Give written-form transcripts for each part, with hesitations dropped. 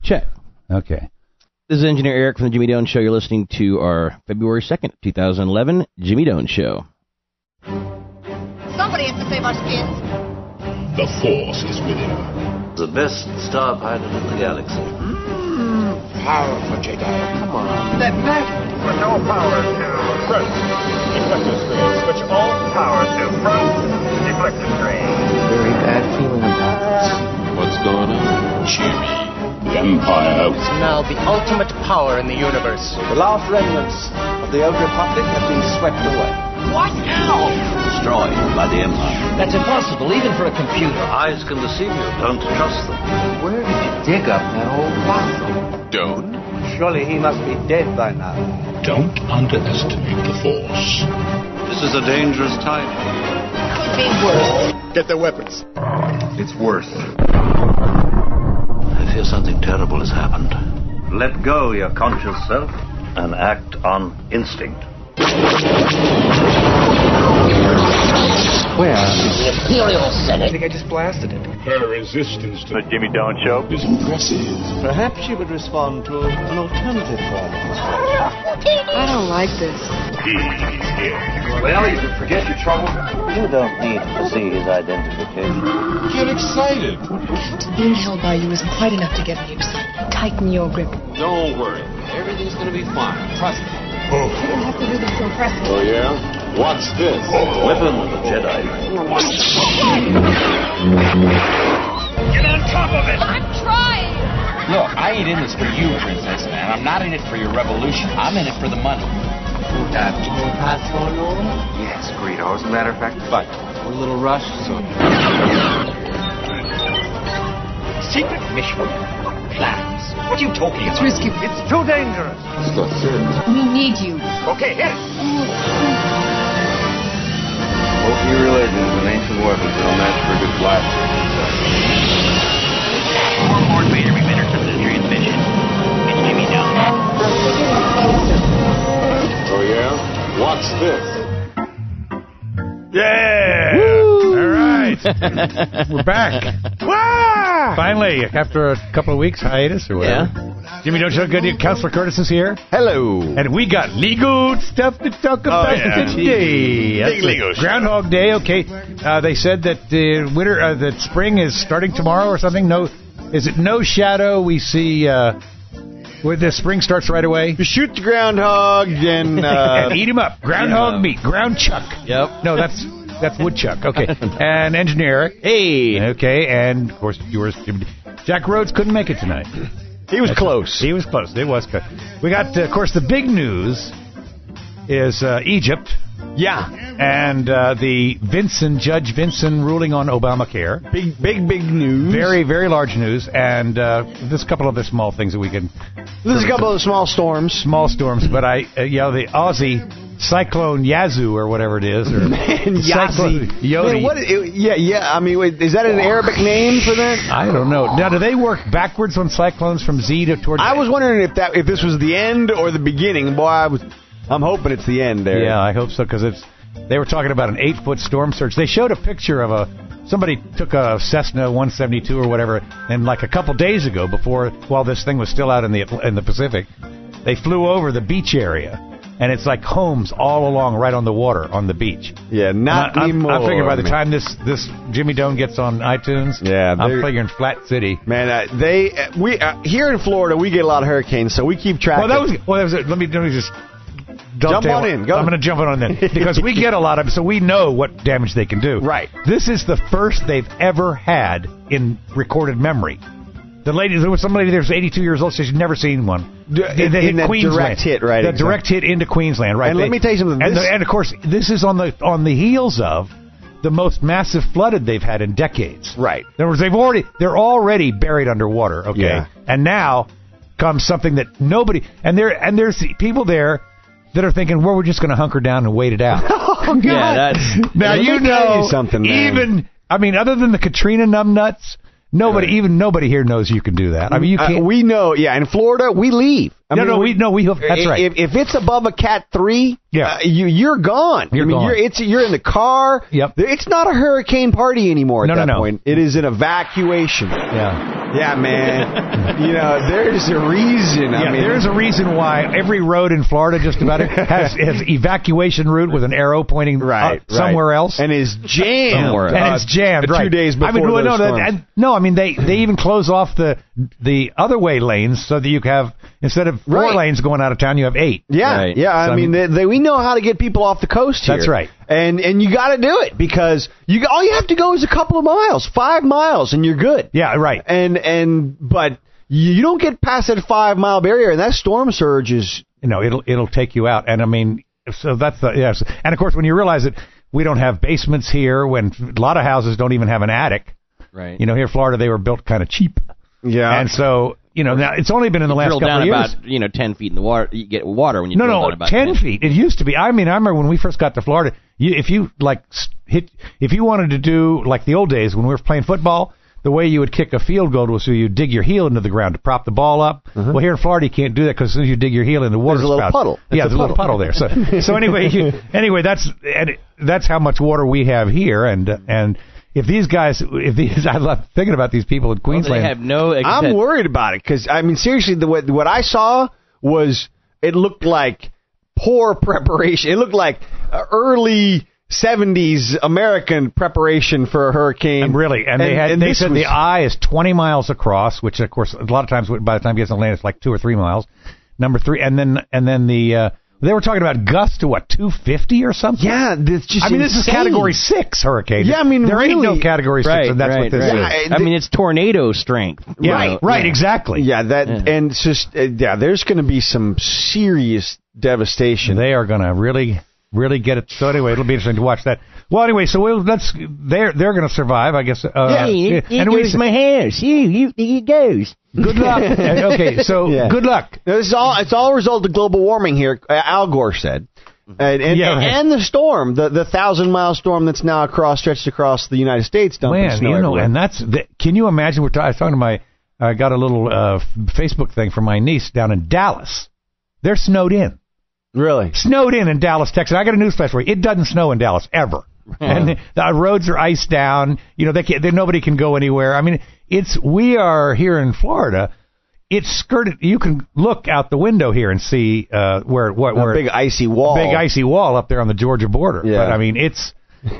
Check. Okay. This is Engineer Eric from the Jimmy Doan Show. You're listening to our February 2nd, 2011 Jimmy Doan Show. Somebody has to save our skins. The Force is within her. The best star pilot in the galaxy. Powerful Jedi. Come on. That magic. Switch all power to front deflector screen. Switch all power to front deflector screen. Very bad feeling about this. What's going on? Jimmy. The Empire. It's now the ultimate power in the universe. The last remnants of the Old Republic have been swept away. What now? Destroyed by the Empire. That's impossible, even for a computer. Your eyes can deceive you. Don't trust them. Where did you dig up that old fossil? Doan. Surely he must be dead by now. Don't underestimate the Force. This is a dangerous time. Could be worse. Get their weapons. It's worse. I fear something terrible has happened. Let go your conscious self and act on instinct. Where? The Imperial Senate. I think I just blasted it. Her resistance to The Jimmy Doan Show. is impressive. Perhaps you would respond to an alternative form of instruction. I don't like this. He is here. Well, you can forget your trouble. You don't need to see his identification. Get excited. Being held by you isn't quite enough to get me excited. Tighten your grip. Don't worry. Everything's going to be fine. Trust me. You don't have to do this so impressive. Oh, yeah? What's this? Weapon of the Jedi. Get on top of it. I'm trying. Look, I ain't in this for you, Princess, man. I'm not in it for your revolution. I'm in it for the money. Yes, Greedo. As a matter of fact, but we're a little rushed, so... Secret mission. Plans. What are you talking about? It's risky. It's too dangerous. It's not serious. We need you. Okay, hit it. Wokey religions and ancient weapons are no match for a good blast. Lord Vader, we've entered the transmission. It's Jimmy Doan. Oh, yeah? What's this? Yeah! Woo! All right. We're back. Finally, after a couple of weeks hiatus or whatever. Yeah. Jimmy, don't you good? Counselor Curtis is here. Hello. And we got legal stuff to talk about today. Big legal stuff. Groundhog Day, okay. They said that that spring is starting tomorrow or something. No, is it no shadow? We see where the spring starts right away. You shoot the groundhog and... and eat him up. Groundhog meat. Ground chuck. Yep. No, that's woodchuck. Okay. And Engineer Eric. Hey. Okay. And, of course, yours, Jimmy. Jack Rhodes couldn't make it tonight. He was close. He was close. It was close. We got, of course, the big news is Egypt. Yeah. And the Judge Vinson ruling on Obamacare. Big news. Very, very large news. And there's a couple other small things that we can... There's a couple of small storms. Small storms, but the Aussie Cyclone Yazoo or whatever it is. Or Man, Yazoo. Yodi. Man, I mean, wait, is that an Arabic name for that? I don't know. Now, do they work backwards on cyclones from Z to towards... I was wondering if this was the end or the beginning. Boy, I'm hoping it's the end there. Yeah, I hope so, because they were talking about an 8-foot storm surge. They showed a picture of somebody took a Cessna 172 or whatever, and like a couple days ago, while this thing was still out in the Pacific, they flew over the beach area. And it's like homes all along right on the water, on the beach. Yeah, not anymore. I'm figuring by the time this Jimmy Doan gets on iTunes, I'm figuring Flat City. Man, we here in Florida, we get a lot of hurricanes, so we keep track. Let me just jump on in. Go. I'm going to jump on in because we get a lot of them, so we know what damage they can do. Right. This is the first they've ever had in recorded memory. There was some lady there was 82 years old. She's never seen one. They hit that Queensland. Direct hit, right? That direct hit into Queensland, right? And let me tell you something. And of course, this is on the heels of the most massive flooded they've had in decades. Right. In other words, they're already buried underwater. Okay. Yeah. And now comes something that nobody and there's people there that are thinking, well, we're just going to hunker down and wait it out. Oh, God. Yeah, that's now you know something. Man. Other than the Katrina numbnuts. Nobody here knows you can do that. I mean, you can't. We know, yeah. In Florida, we leave. We that's right. If it's above a Cat 3, yeah. You're gone. You're gone. You're in the car. Yep. It's not a hurricane party anymore at that point. It is an evacuation. Yeah. Yeah, man. You know, there's a reason. I mean, there's a reason why every road in Florida just about has evacuation route with an arrow pointing somewhere else, and is jammed. And it's jammed. 2 days before those storms. They even close off the other way lanes so that you have, instead of 4 lanes going out of town, you have 8. Yeah, yeah. So, I mean, we know how to get people off the coast here. That's right. And you got to do it because all you have to go is a couple of miles, 5 miles, and you're good. Yeah, right. But you don't get past that 5 mile barrier, and that storm surge is it'll take you out. And I mean, so that's yes. And of course, when you realize that we don't have basements here, when a lot of houses don't even have an attic. Right. Here in Florida, they were built kind of cheap. Yeah. And so. Now it's only been in the last couple of years. About 10 feet in the water. You get water when you drill down about 10 feet. It used to be. I mean, I remember when we first got to Florida. If you wanted to do like the old days when we were playing football, the way you would kick a field goal was so you dig your heel into the ground to prop the ball up. Well, here in Florida, you can't do that because as soon as you dig your heel in the water, there's a little puddle. Yeah, there's a little puddle there. So anyway, that's how much water we have here, and. I love thinking about these people in Queensland. They have no. I'm worried about it because I mean, seriously, what I saw was it looked like poor preparation. It looked like early 70s American preparation for a hurricane. And they said the eye is 20 miles across, which of course a lot of times by the time it gets on land, it's like 2 or 3 miles. Number 3, and then the. They were talking about gusts to 250 or something? Yeah, that's just insane. This is Category 6 hurricane. Yeah, I mean, there ain't no Category 6, and that's what this is. I mean, it's tornado strength. Yeah, right, exactly. Yeah, and it's just there's going to be some serious devastation. They are going to really get it. So anyway, it'll be interesting to watch that. Well, anyway, so they're going to survive, I guess. It goes my hair. See, it goes. Good luck. Okay, so good luck. Now, it's all a result of global warming here. Al Gore said, and the storm, the 1,000-mile storm that's now stretched across the United States, dumping snow everywhere. And can you imagine? I was talking to I got a little Facebook thing from my niece down in Dallas. They're snowed in. Really? Snowed in Dallas, Texas. I got a newsflash for you. It doesn't snow in Dallas ever. And the roads are iced down. Nobody can go anywhere. I mean, we are here in Florida. It's skirted. You can look out the window here and see where a big icy wall up there on the Georgia border. Yeah. But I mean, it's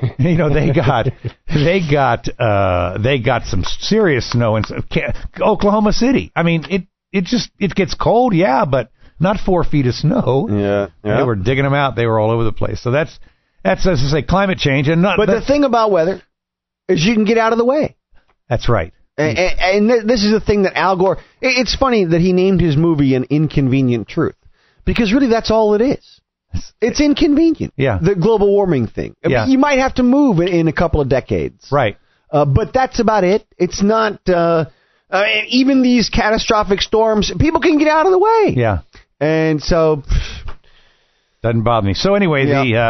they got some serious snow in Oklahoma City. I mean, it gets cold, but not 4 feet of snow. Yeah. They were digging them out. They were all over the place. So that's as I say, climate change, but the thing about weather is you can get out of the way. That's right. And this is the thing that Al Gore. It's funny that he named his movie An Inconvenient Truth, because really that's all it is. It's inconvenient. Yeah. The global warming thing. Yeah. You might have to move in a couple of decades. Right. But that's about it. It's not. Even these catastrophic storms, people can get out of the way. Yeah. And so. Doesn't bother me. So anyway,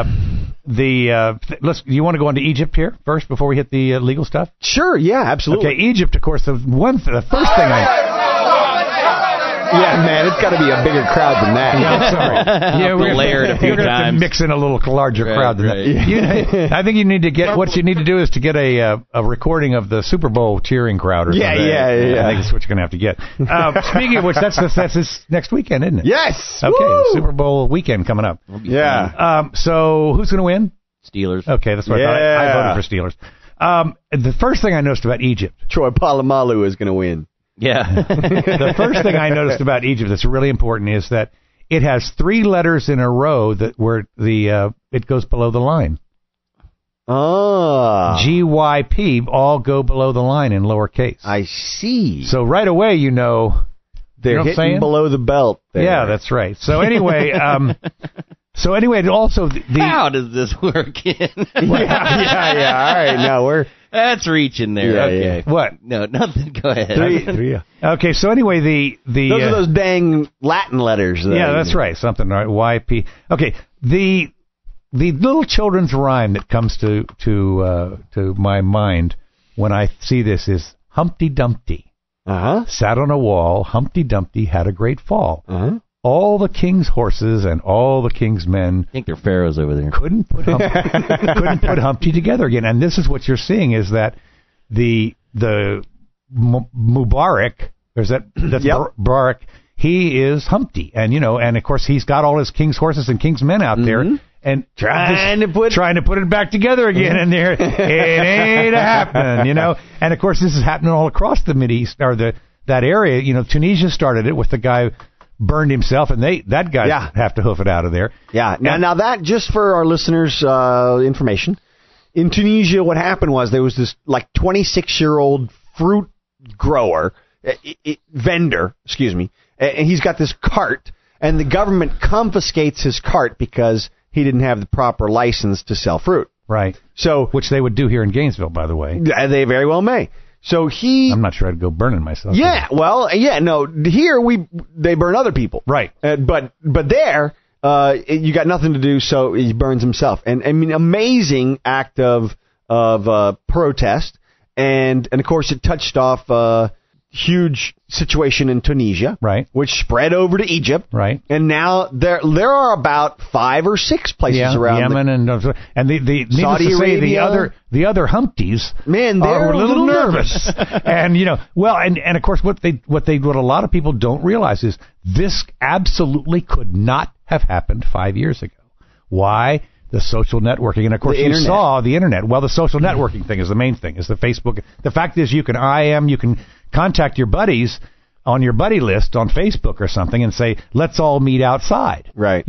you want to go into Egypt here first before we hit the legal stuff? Sure, yeah, absolutely. Okay, Egypt, of course, the first thing Yeah, man, it's got to be a bigger crowd than that. Yeah, I'm sorry. Yeah, we're layered a few You're going to have to mix in a little larger crowd than that. I think you need to get, what you need to do is to get a recording of the Super Bowl cheering crowd or something. Yeah. I think that's what you're going to have to get. Speaking of which, that's this next weekend, isn't it? Yes. Okay, Woo! Super Bowl weekend coming up. Yeah. So who's going to win? Steelers. Okay, that's what I thought. I voted for Steelers. The first thing I noticed about Egypt. Troy Polamalu is going to win. Yeah. The first thing I noticed about Egypt that's really important is that it has 3 letters in a row where it goes below the line. Oh. GYP all go below the line in lowercase. I see. So right away you know they're hitting below the belt there. Yeah, that's right. So anyway, also how does this work in? yeah. All right, now that's reaching there. Yeah, okay. Yeah. What? No, nothing. Go ahead. 3. Okay, so anyway, those are those dang Latin letters. Yeah, that's right. Something right. YP. Okay, the little children's rhyme that comes to my mind when I see this is Humpty Dumpty. Sat on a wall. Humpty Dumpty had a great fall. All the king's horses and all the king's men. I think they're pharaohs over there. Couldn't put Humpty together again. And this is what you're seeing is that the Mubarak, that's Mubarak. He is Humpty, and and of course he's got all his king's horses and king's men out there, and trying to put it back together again. And there, it ain't happening, And of course this is happening all across the Mideast or that area. Tunisia started it with the guy burned himself, and that guy have to hoof it out of there. Yeah. Now that, just for our listeners' information, in Tunisia, what happened was there was this 26-year-old fruit vendor, and he's got this cart, and the government confiscates his cart because he didn't have the proper license to sell fruit. Right. So, which they would do here in Gainesville, by the way. They very well may. So I'm not sure I'd go burning myself. Yeah, here they burn other people. Right. But there, you got nothing to do, so he burns himself. And I mean, amazing act of protest, and of course it touched off a huge situation in Tunisia, right, which spread over to Egypt, right, and now there are about 5 or 6 places around Yemen and the Saudi Arabia. The other Humpties, man, they're a little nervous. And and of course what a lot of people don't realize is this absolutely could not have happened 5 years ago. Why? The social networking. And of course you saw the internet. Well, the social networking thing is the main thing, is the Facebook. The fact is you can contact your buddies on your buddy list on Facebook or something and say, let's all meet outside. Right.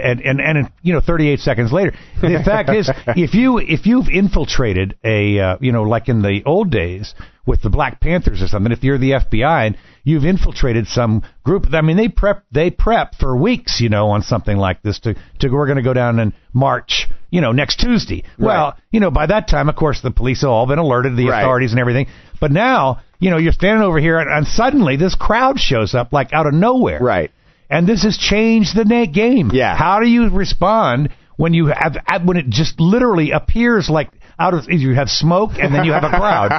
38 seconds later. The fact is, if you've infiltrated like in the old days with the Black Panthers or something, if you're the FBI and you've infiltrated some group, I mean, they prep for weeks, on something like this to we're going to go down and march, next Tuesday. Right. Well, by that time, of course, the police have all been alerted, the authorities and everything. But now, you're standing over here and suddenly this crowd shows up like out of nowhere. Right. And this has changed the game. Yeah. How do you respond when when it just literally appears like out of, you have smoke and then you have a crowd,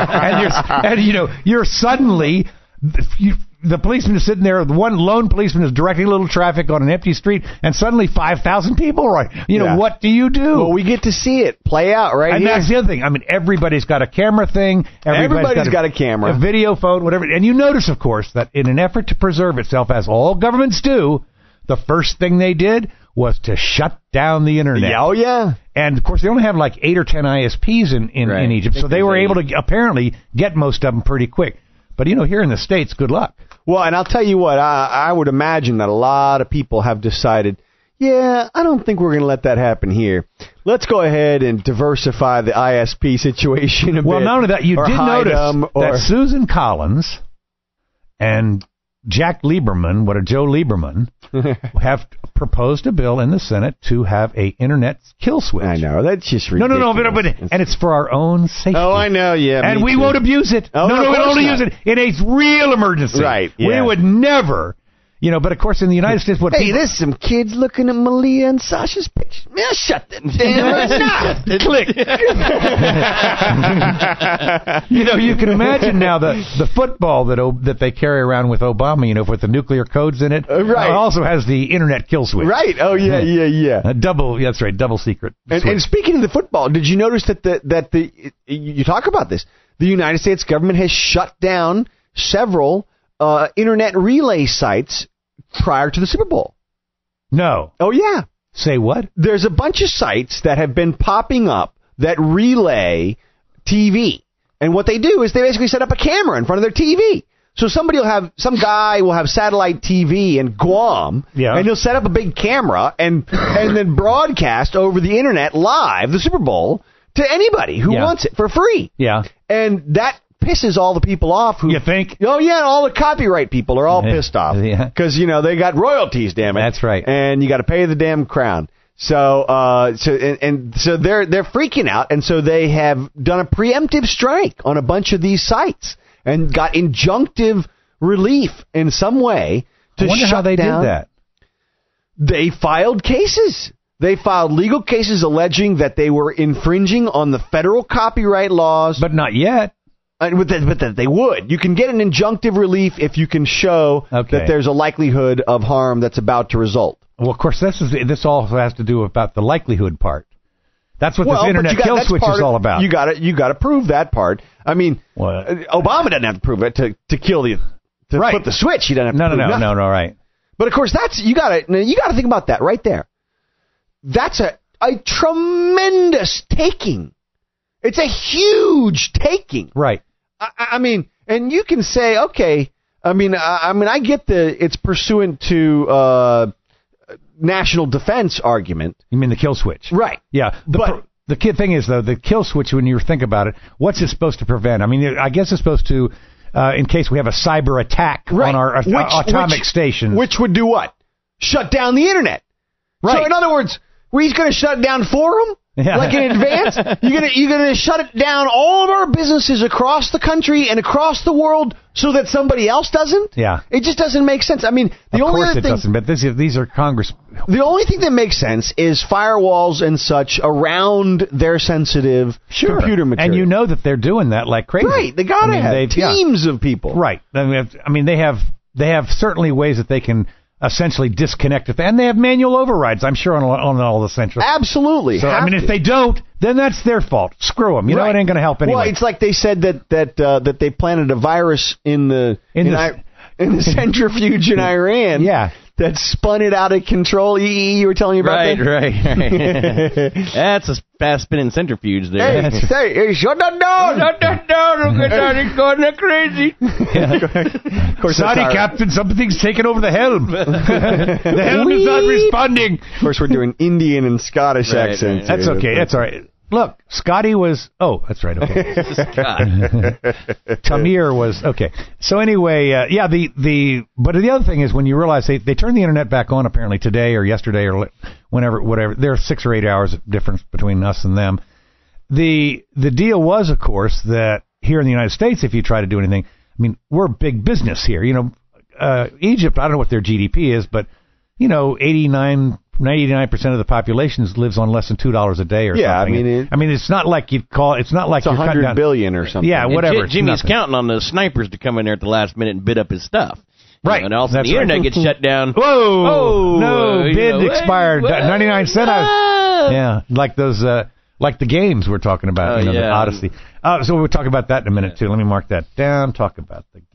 you're suddenly, the policeman is sitting there, the one lone policeman is directing a little traffic on an empty street, and suddenly 5,000 people, right? What do you do? Well, we get to see it play out right and here. And that's the other thing. I mean, everybody's got a camera thing. Everybody's got a camera. A video phone, whatever. And you notice, of course, that in an effort to preserve itself, as all governments do, the first thing they did was to shut down the internet. Oh, yeah. And, of course, they only have like 8 or 10 ISPs in Egypt, so they were able to apparently get most of them pretty quick. But, here in the States, good luck. Well, and I'll tell you what, I would imagine that a lot of people have decided, I don't think we're going to let that happen here. Let's go ahead and diversify the ISP situation a bit. Well, not only that, you did notice that Susan Collins and Joe Lieberman, have proposed a bill in the Senate to have a internet kill switch. I know, that's just ridiculous. No, but and it's for our own safety. Oh, I know, yeah. And we won't abuse it. Oh, no, we'll only use it in a real emergency. Right. Yeah. We would never. But of course in the United States, there's some kids looking at Malia and Sasha's pictures. Man, shut them down. Click. You can imagine now the football that they carry around with Obama, with the nuclear codes in it. Right. Also has the internet kill switch. Right. Oh, yeah. That's right. Double secret. And speaking of the football, did you notice that you talk about this? The United States government has shut down several internet relay sites prior to the Super Bowl. No. Oh, yeah. Say what? There's a bunch of sites that have been popping up that relay TV. And what they do is they basically set up a camera in front of their TV. So some guy will have satellite TV in Guam, and he'll set up a big camera and then broadcast over the internet live the Super Bowl to anybody who wants it for free. Yeah. And that pisses all the people off who... You think? Oh, yeah, all the copyright people are all pissed off. Yeah. Because, they got royalties, damn it. That's right. And you got to pay the damn crown. So they're freaking out, and so they have done a preemptive strike on a bunch of these sites and got injunctive relief in some way to shut down. I wonder how they did that. They filed cases. They filed legal cases alleging that they were infringing on the federal copyright laws. But not yet. But that they would. You can get an injunctive relief if you can show that there's a likelihood of harm that's about to result. Well, of course, this all has to do about the likelihood part. That's what this internet kill switch is all about. You got to prove that part. I mean, What? Obama doesn't have to prove it to kill the to Right. flip the switch. He doesn't have to prove nothing. No, right. But of course, that's you got to think about that right there. That's a tremendous taking. It's a huge taking. Right. I mean, and you can say, okay. I mean, I get it's pursuant to national defense argument. You mean the kill switch? Right. Yeah. The key thing is, though, the kill switch, when you think about it, what's it supposed to prevent? I mean, I guess it's supposed to, in case we have a cyber attack on our atomic stations. Which would do what? Shut down the internet. Right. So, in other words, he's going to shut it down for them? Yeah. Like in advance? You're gonna shut it down, all of our businesses across the country and across the world, so that somebody else doesn't? Yeah. It just doesn't make sense. I mean, the of only course other it thing, doesn't, but these are Congress. the only thing that makes sense is firewalls and such around their sensitive computer material. And you know that they're doing that like crazy. Right, they gotta have teams of people. Right. I mean, they have certainly ways that they can essentially disconnect it, and they have manual overrides, I'm sure, on all the central. Absolutely. So, I mean, if they don't, then that's their fault. Screw them. You know, it ain't going to help anyway. Well, it's like they said that they planted a virus in the centrifuge in Iran. Yeah. That spun it out of control. You were telling me about that? Right. That's a fast-spinning centrifuge there. Hey, shut that down! Shut that down! Look at that, it's going crazy. Of course, sorry, Captain, something's taken over the helm. The helm is not responding. Of course, we're doing Indian and Scottish accents. That's okay. That's all right. Look, Scotty was... Oh, that's right. Okay. Tamir was... Okay. So anyway, yeah, but the other thing is when you realize they turned the internet back on apparently today or yesterday or whenever, whatever. There's 6 or 8 hours difference between us and them. The deal was, of course, that here in the United States, if you try to do anything, I mean, we're big business here. You know, Egypt, I don't know what their GDP is, but, you know, 99% of the population lives on less than $2 a day or something. Yeah, I mean, it's not like you'd call. It's not like it's 100 billion or something. Yeah, whatever. Jimmy's counting on the snipers to come in there at the last minute and bid up his stuff. Right. And also the internet gets shut down. Whoa! No, bid expired. 99 cents. Yeah, like those, like the games we're talking about. The Odyssey. So we'll talk about that in a minute too. Let me mark that down. Talk about the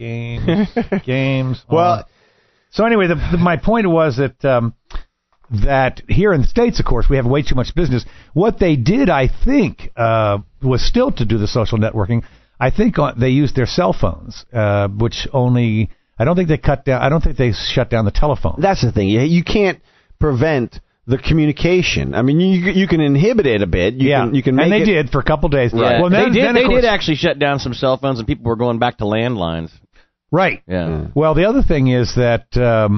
games. Well, so anyway, my point was that. That here in the States, of course, we have way too much business. What they did, I think, was still to do the social networking. I think they used their cell phones, which only... I don't think they cut down... I don't think they shut down the telephone. That's the thing. You can't prevent the communication. I mean, you can inhibit it a bit. You can make and they it, did for a couple days. Right. Well, they did actually shut down some cell phones, and people were going back to landlines. Right. Yeah. Well, the other thing is that...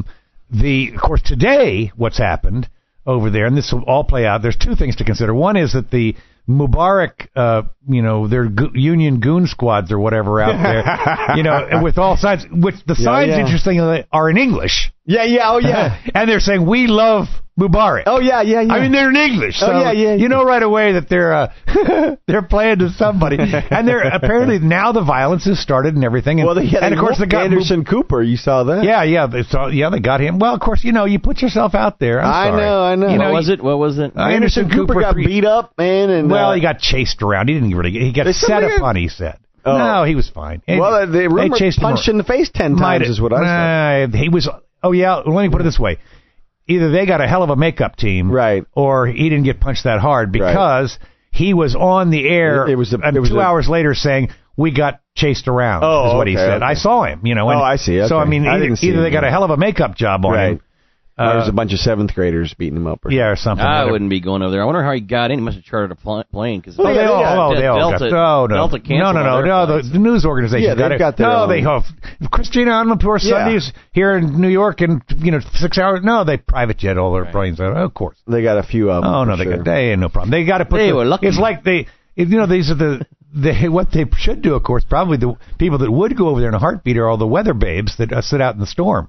of course, today, what's happened over there, and this will all play out, there's 2 things to consider. One is that the Mubarak, their union goon squads or whatever out there, with all signs, which the signs, interestingly, are in English. Oh, yeah. And they're saying, we love Mubarak. Oh, yeah. I mean, they're in English. So you know right away that they're playing to somebody. And they're apparently now the violence has started and everything. And, and of course, they got Anderson Cooper. You saw that? Yeah, they got him. Well, of course, you put yourself out there. I know. What was it? Anderson Cooper got beat up, man. And, he got chased around. He didn't really he got set upon, he said. Oh. No, he was fine. Well, they punched in the face 10 times is what I said. He was... Oh, yeah, let me put it this way. Either they got a hell of a makeup team, right, or he didn't get punched that hard because he was on the air 2 hours later saying, we got chased around, is what he said. Okay. I saw him, I see. Okay. So, I mean, either they got a hell of a makeup job on him. There was a bunch of 7th graders beating him up. Or something. I wouldn't be going over there. I wonder how he got in. He must have chartered a plane. Cause they all got Delta No, the news organization got their own. They hope. Christina Amanpour Sundays here in New York in 6 hours. No, they private jet all their planes. Of course. They got a few of them. Oh, no, they ain't no problem. They got to put... They were lucky. It's like these are what they should do, of course, probably the people that would go over there in a heartbeat are all the weather babes that sit out in the storms.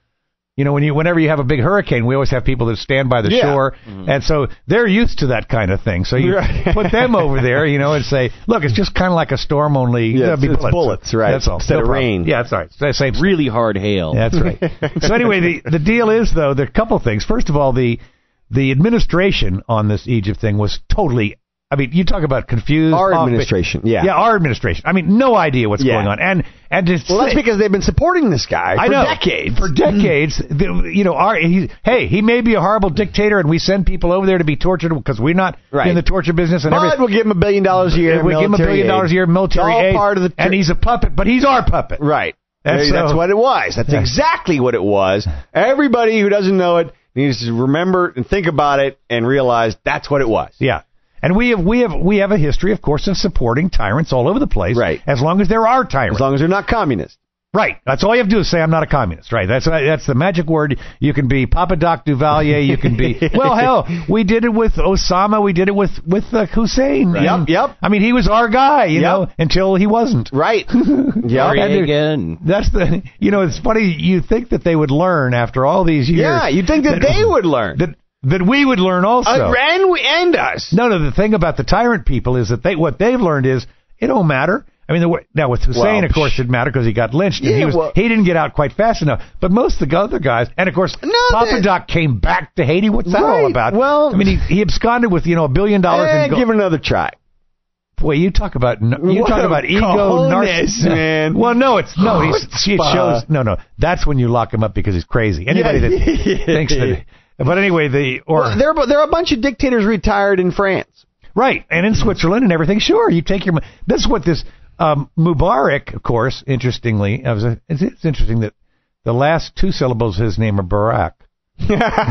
Whenever you have a big hurricane, we always have people that stand by the shore, and so they're used to that kind of thing. So you put them over there, and say, look, it's just kind of like a storm, only it's bullets, right? That's all. Instead of rain. Yeah, that's right. Same really hard hail. Yeah, that's right. So anyway, the deal is, though, there are a couple things. First of all, the administration on this Egypt thing was totally I mean, you talk about confused. Our administration, Yeah, our administration. I mean, no idea what's going on. And well, that's because they've been supporting this guy for decades. For decades. You know, he may be a horrible dictator, and we send people over there to be tortured because we're not in the torture business. And but we'll give him $1 billion a year. We give him $1 billion a year military aid. Part of the and he's a puppet, but he's our puppet. Right. That's what it was. That's exactly what it was. Everybody who doesn't know it needs to remember and think about it and realize that's what it was. Yeah. And we have a history, of course, of supporting tyrants all over the place. Right. As long as there are tyrants. As long as they're not communists. Right. That's all you have to do is say, I'm not a communist. Right. That's the magic word. You can be Papa Doc Duvalier. You can be, well, hell, we did it with Osama. We did it with Hussein. Right. Yep. I mean, he was our guy, you know, until he wasn't. Right. Again. That's it's funny. You think that they would learn after all these years. Yeah. You'd think that they would learn. That we would learn also. And us. No, the thing about the tyrant people is that what they've learned is it don't matter. I mean, now with Hussein, of course, it mattered because he got lynched and he didn't get out quite fast enough. But most of the other guys, and of course, Papa Doc came back to Haiti. What's that all about? Well, I mean, he absconded with $1 billion in gold. Give it another try. Boy, you talk about ego, narcissism, man. Well, it shows. No, that's when you lock him up because he's crazy. Anybody that thinks that. But anyway, there are a bunch of dictators retired in France, right, and in Switzerland and everything. Sure, you take your. That's what this Mubarak, of course. Interestingly, it's interesting that the last two syllables of his name are Barack. So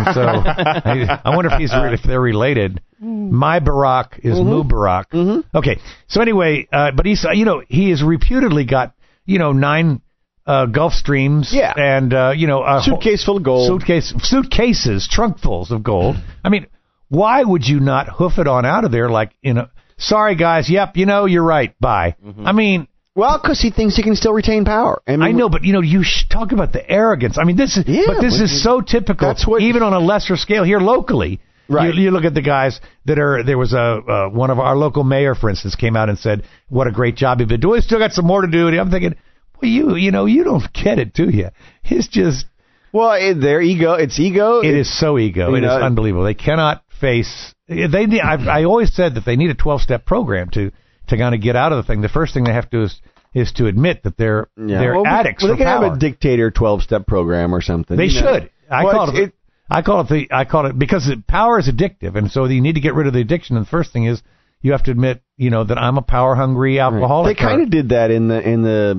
I wonder if they're related. My Barack is Mubarak. Mm-hmm. Okay, so anyway, but he has reputedly got 9. Gulf Streams, and a suitcase full of gold. Suitcases, trunkfuls of gold. I mean, why would you not hoof it on out of there like sorry guys, yep, you're right, bye. Mm-hmm. I mean, well, because he thinks he can still retain power. I know, but you talk about the arrogance. I mean, this is so typical. Even on a lesser scale here locally. Right. You look at the guys that are. There was one of our local mayor, for instance, came out and said, "What a great job you've been doing. Still got some more to do." And I'm thinking. Well, you don't get it, do you? It's just... Well, their ego, it's ego. It is so ego. It is unbelievable. They cannot face... I always said that they need a 12-step program to kind of get out of the thing. The first thing they have to do is to admit that they're addicts for power. They can have a dictator 12-step program or something. They should. I call it because power is addictive, and so you need to get rid of the addiction. And the first thing is you have to admit, that I'm a power-hungry alcoholic. They kind of did that in the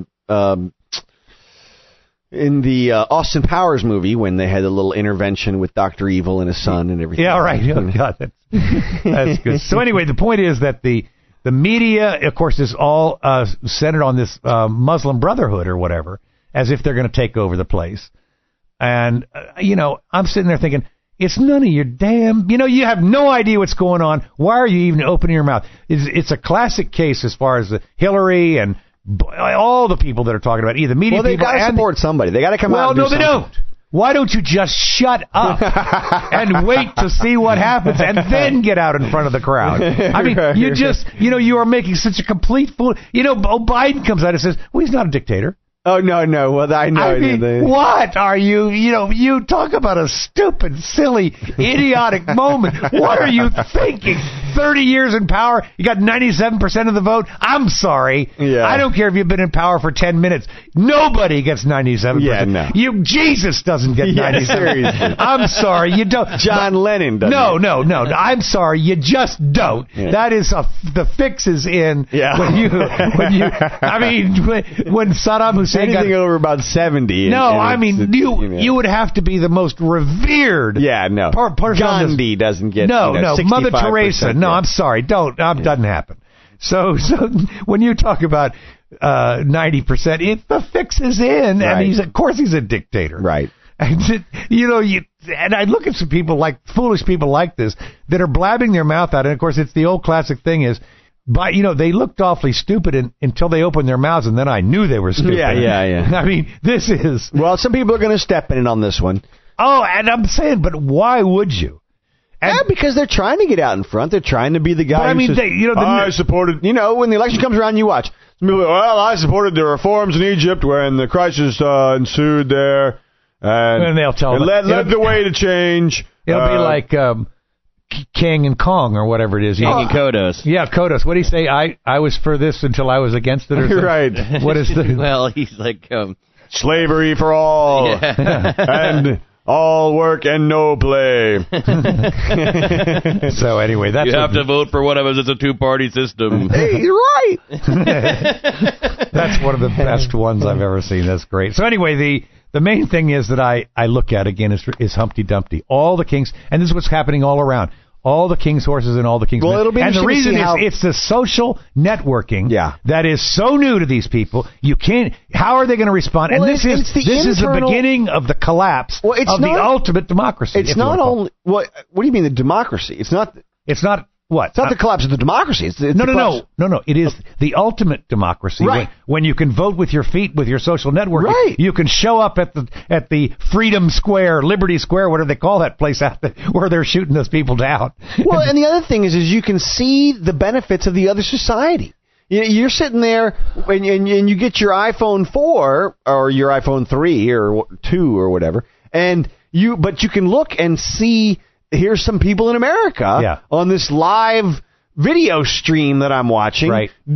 Austin Powers movie when they had a little intervention with Dr. Evil and his son and everything. Yeah, right. Oh, God, that's good. So anyway, the point is that the media, of course, is all centered on this Muslim Brotherhood or whatever, as if they're going to take over the place. And, I'm sitting there thinking, it's none of your damn... you have no idea what's going on. Why are you even opening your mouth? It's a classic case as far as Hillary and... all the people that are talking about either media people. Well, they got to support somebody. They got to come out. Well, no, they don't. Why don't you just shut up and wait to see what happens and then get out in front of the crowd? I mean, you just, you are making such a complete fool. Biden comes out and says, well, he's not a dictator. Oh, no. Well, I know. I mean, what are you, you talk about a stupid, silly, idiotic moment. What are you thinking? 30 years in power, you got 97% of the vote? I'm sorry. Yeah. I don't care if you've been in power for 10 minutes. Nobody gets 97%. Yeah, no. Jesus doesn't get 97%. Seriously. I'm sorry, you don't. John Lennon doesn't. No. I'm sorry, you just don't. Yeah. That is the fix is in when you I mean, when Saddam Hussein anything over about 70. No, I mean, you would have to be the most revered. Yeah, no. Gandhi doesn't get. No. Mother Teresa. No, I'm sorry. Doesn't happen. So when you talk about 90%, the fix is in, right. And of course he's a dictator, right? And and I look at some people foolish people like this that are blabbing their mouth out, and of course it's the old classic thing is. But, they looked awfully stupid until they opened their mouths, and then I knew they were stupid. Yeah. I mean, this is... Well, some people are going to step in on this one. Oh, and I'm saying, but why would you? Because they're trying to get out in front. They're trying to be the guy who says, I supported... when the election comes around, you watch. Well, I supported the reforms in Egypt when the crisis ensued there. And they'll tell them. It led the way to change. It'll be like... King and Kong or whatever it is. King and Kodos. Yeah, Kodos. What do you say? I was for this until I was against it or something? Right. What is the... Well, he's like... slavery for all. Yeah. And all work and no play. So anyway, that's... You have to vote for one of us. It's a two-party system. Hey, you're right. That's one of the best ones I've ever seen. That's great. So anyway, the main thing is that I look at, again, is Humpty Dumpty. All the kings, and this is what's happening all around. All the king's horses and all the king's men. It'll be and the interesting to reason see is it's the social networking that is so new to these people. You can't. How are they going to respond? Well, and this is the beginning of the collapse of the ultimate democracy. It's not only what do you mean the democracy? It's not what? It's not the collapse of the democracy. It's No. It is the ultimate democracy. Right. When you can vote with your feet with your social network. Right. You can show up at the Freedom Square, Liberty Square, whatever they call that place out there, where they're shooting those people down. Well, and the other thing is you can see the benefits of the other society. You're sitting there and you get your iPhone 4 or your iPhone 3 or 2 or whatever, but you can look and see. Here's some people in America on this live video stream that I'm watching,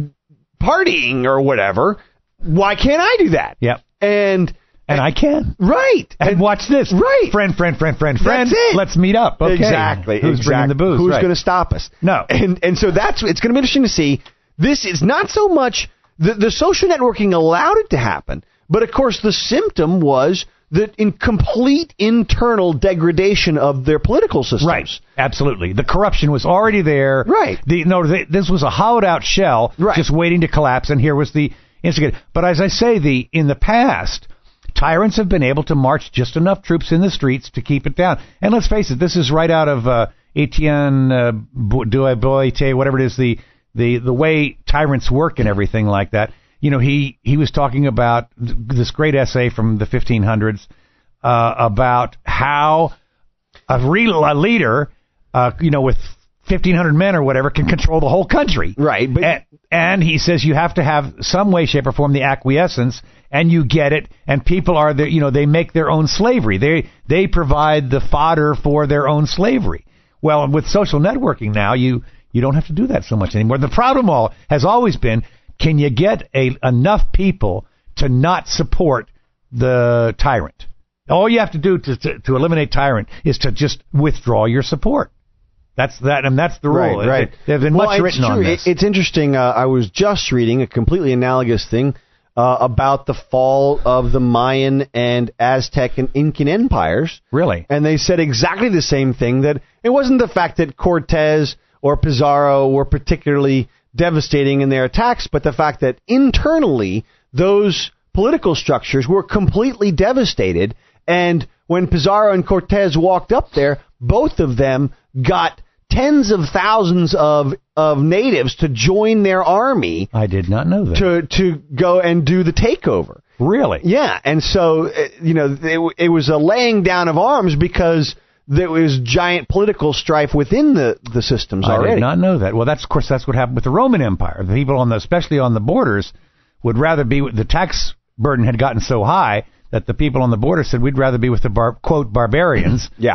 partying or whatever. Why can't I do that? Yep. And I can. Right. And watch this. Right. Friend. That's it. Let's meet up. Okay. Exactly. Who's bringing the booze? Who's going to stop us? No. And so it's going to be interesting to see. This is not so much the social networking allowed it to happen, but of course the symptom was that in complete internal degradation of their political systems. Right, absolutely. The corruption was already there. Right. This was a hollowed-out shell, just waiting to collapse, and here was the instigator. But as I say, in the past, tyrants have been able to march just enough troops in the streets to keep it down. And let's face it, this is right out of Etienne Boite, whatever it is, the way tyrants work and everything like that. He was talking about this great essay from the 1500s about how a leader, with 1,500 men or whatever, can control the whole country. Right. And he says you have to have some way, shape, or form the acquiescence, and you get it. And people are they make their own slavery. They provide the fodder for their own slavery. Well, with social networking now, you don't have to do that so much anymore. The problem has always been, can you get enough people to not support the tyrant? All you have to do to eliminate tyrant is to just withdraw your support. That's the rule. Right. There's been much written on this. It's interesting. I was just reading a completely analogous thing about the fall of the Mayan and Aztec and Incan empires. Really? And they said exactly the same thing, that it wasn't the fact that Cortez or Pizarro were particularly devastating in their attacks, but the fact that internally those political structures were completely devastated. And when Pizarro and Cortez walked up there, both of them got tens of thousands of natives to join their army. I did not know that. To go and do the takeover. Really? Yeah. And so, it was a laying down of arms because there was giant political strife within the systems already. I did not know that. Well, that's what happened with the Roman Empire. The people especially on the borders, would rather be the tax burden had gotten so high that the people on the border said we'd rather be with the quote barbarians. Yeah.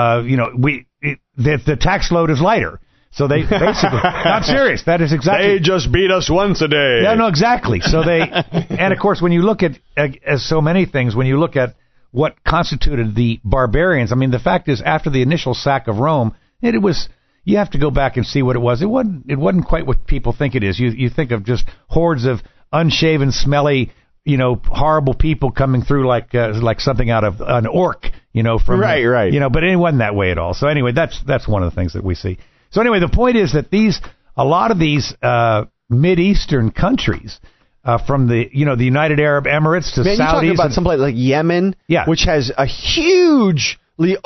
The tax load is lighter. So they basically, I'm serious. That is exactly. They just beat us once a day. Yeah, no, exactly. So and of course, when you look at as so many things, when you look at what constituted the barbarians, I mean, the fact is, after the initial sack of Rome, it was. You have to go back and see what it was. It wasn't quite what people think it is. You think of just hordes of unshaven, smelly, horrible people coming through like something out of an orc, from right. But it wasn't that way at all. So anyway, that's one of the things that we see. So anyway, the point is that a lot of these Mideastern countries, from the the United Arab Emirates to Saudis, you're talking about someplace like Yemen, which has a hugely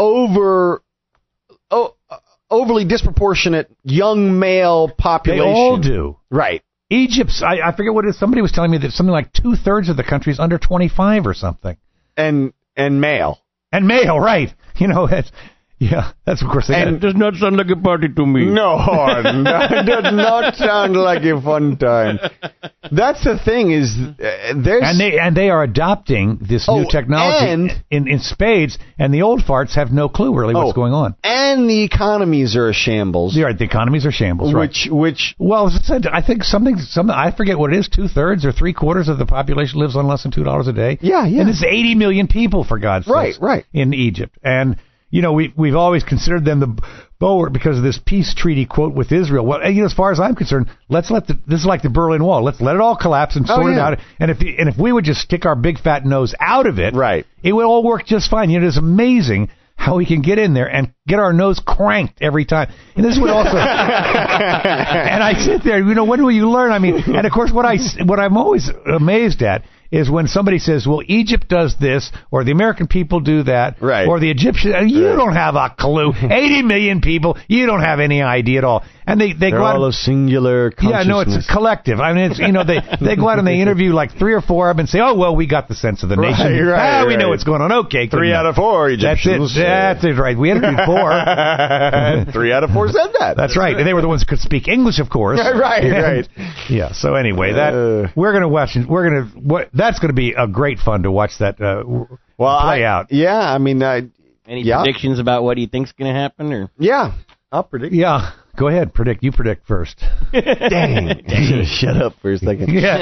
overly disproportionate young male population. They all do. Right. Egypt's, I forget what it is. Somebody was telling me that something like 2/3 of the country is under 25 or something. And male. And male, right. Yeah, that's of course. It does not sound like a party to me. No, that does not sound like a fun time. That's the thing is, there's and they are adopting this new technology in spades, and the old farts have no clue really what's going on. And the economies are a shambles. You're right, the economies are shambles. Which well, as I said, I think something I forget what it is. 2/3 or 3/4 of the population lives on less than $2 a day. Yeah. And it's 80 million people, for God's sake. Right. In Egypt, and we've always considered them the bulwark because of this peace treaty quote with Israel. Well, as far as I'm concerned, this is like the Berlin Wall. Let's let it all collapse and sort it out. And if we would just stick our big fat nose out of it, right, it would all work just fine. It is amazing how we can get in there and get our nose cranked every time. And this would also, and I sit there, when will you learn? I mean, and of course, what I'm always amazed at is when somebody says, well, Egypt does this, or the American people do that, right, or the Egyptians, you don't have a clue. 80 million people, you don't have any idea at all. And they They're go out all a singular consciousness. Yeah, no, it's a collective. I mean, it's they go out and they interview like 3 or 4 of them and say, oh, well, we got the sense of the nation. Right, we know what's going on. Okay, 3 out of 4 Egyptians. That's it, right. We interviewed 4. 3 out of 4 said that. That's right. And they were the ones who could speak English, of course. Right. Yeah. So anyway, we're going to watch. That's going to be a great fun to watch that play out. Yeah, I mean, any predictions about what he thinks going to happen, or I'll predict. Yeah, go ahead. Predict. You predict first. Dang. Shut up for a second. Yeah.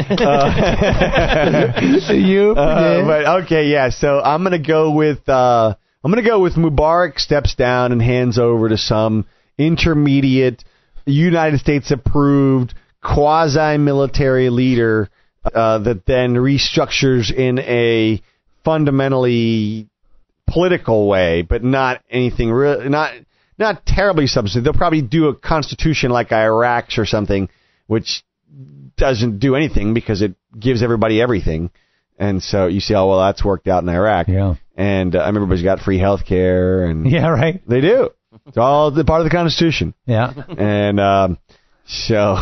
You predict. But okay, yeah. So I'm gonna go with Mubarak steps down and hands over to some intermediate United States approved quasi-military leader that then restructures in a fundamentally political way, but not anything real, not terribly substantive. They'll probably do a constitution like Iraq's or something, which doesn't do anything because it gives everybody everything. And so you see, oh, well, that's worked out in Iraq. Yeah. And everybody's got free health care. And yeah, right. They do. It's all part of the Constitution. Yeah. And so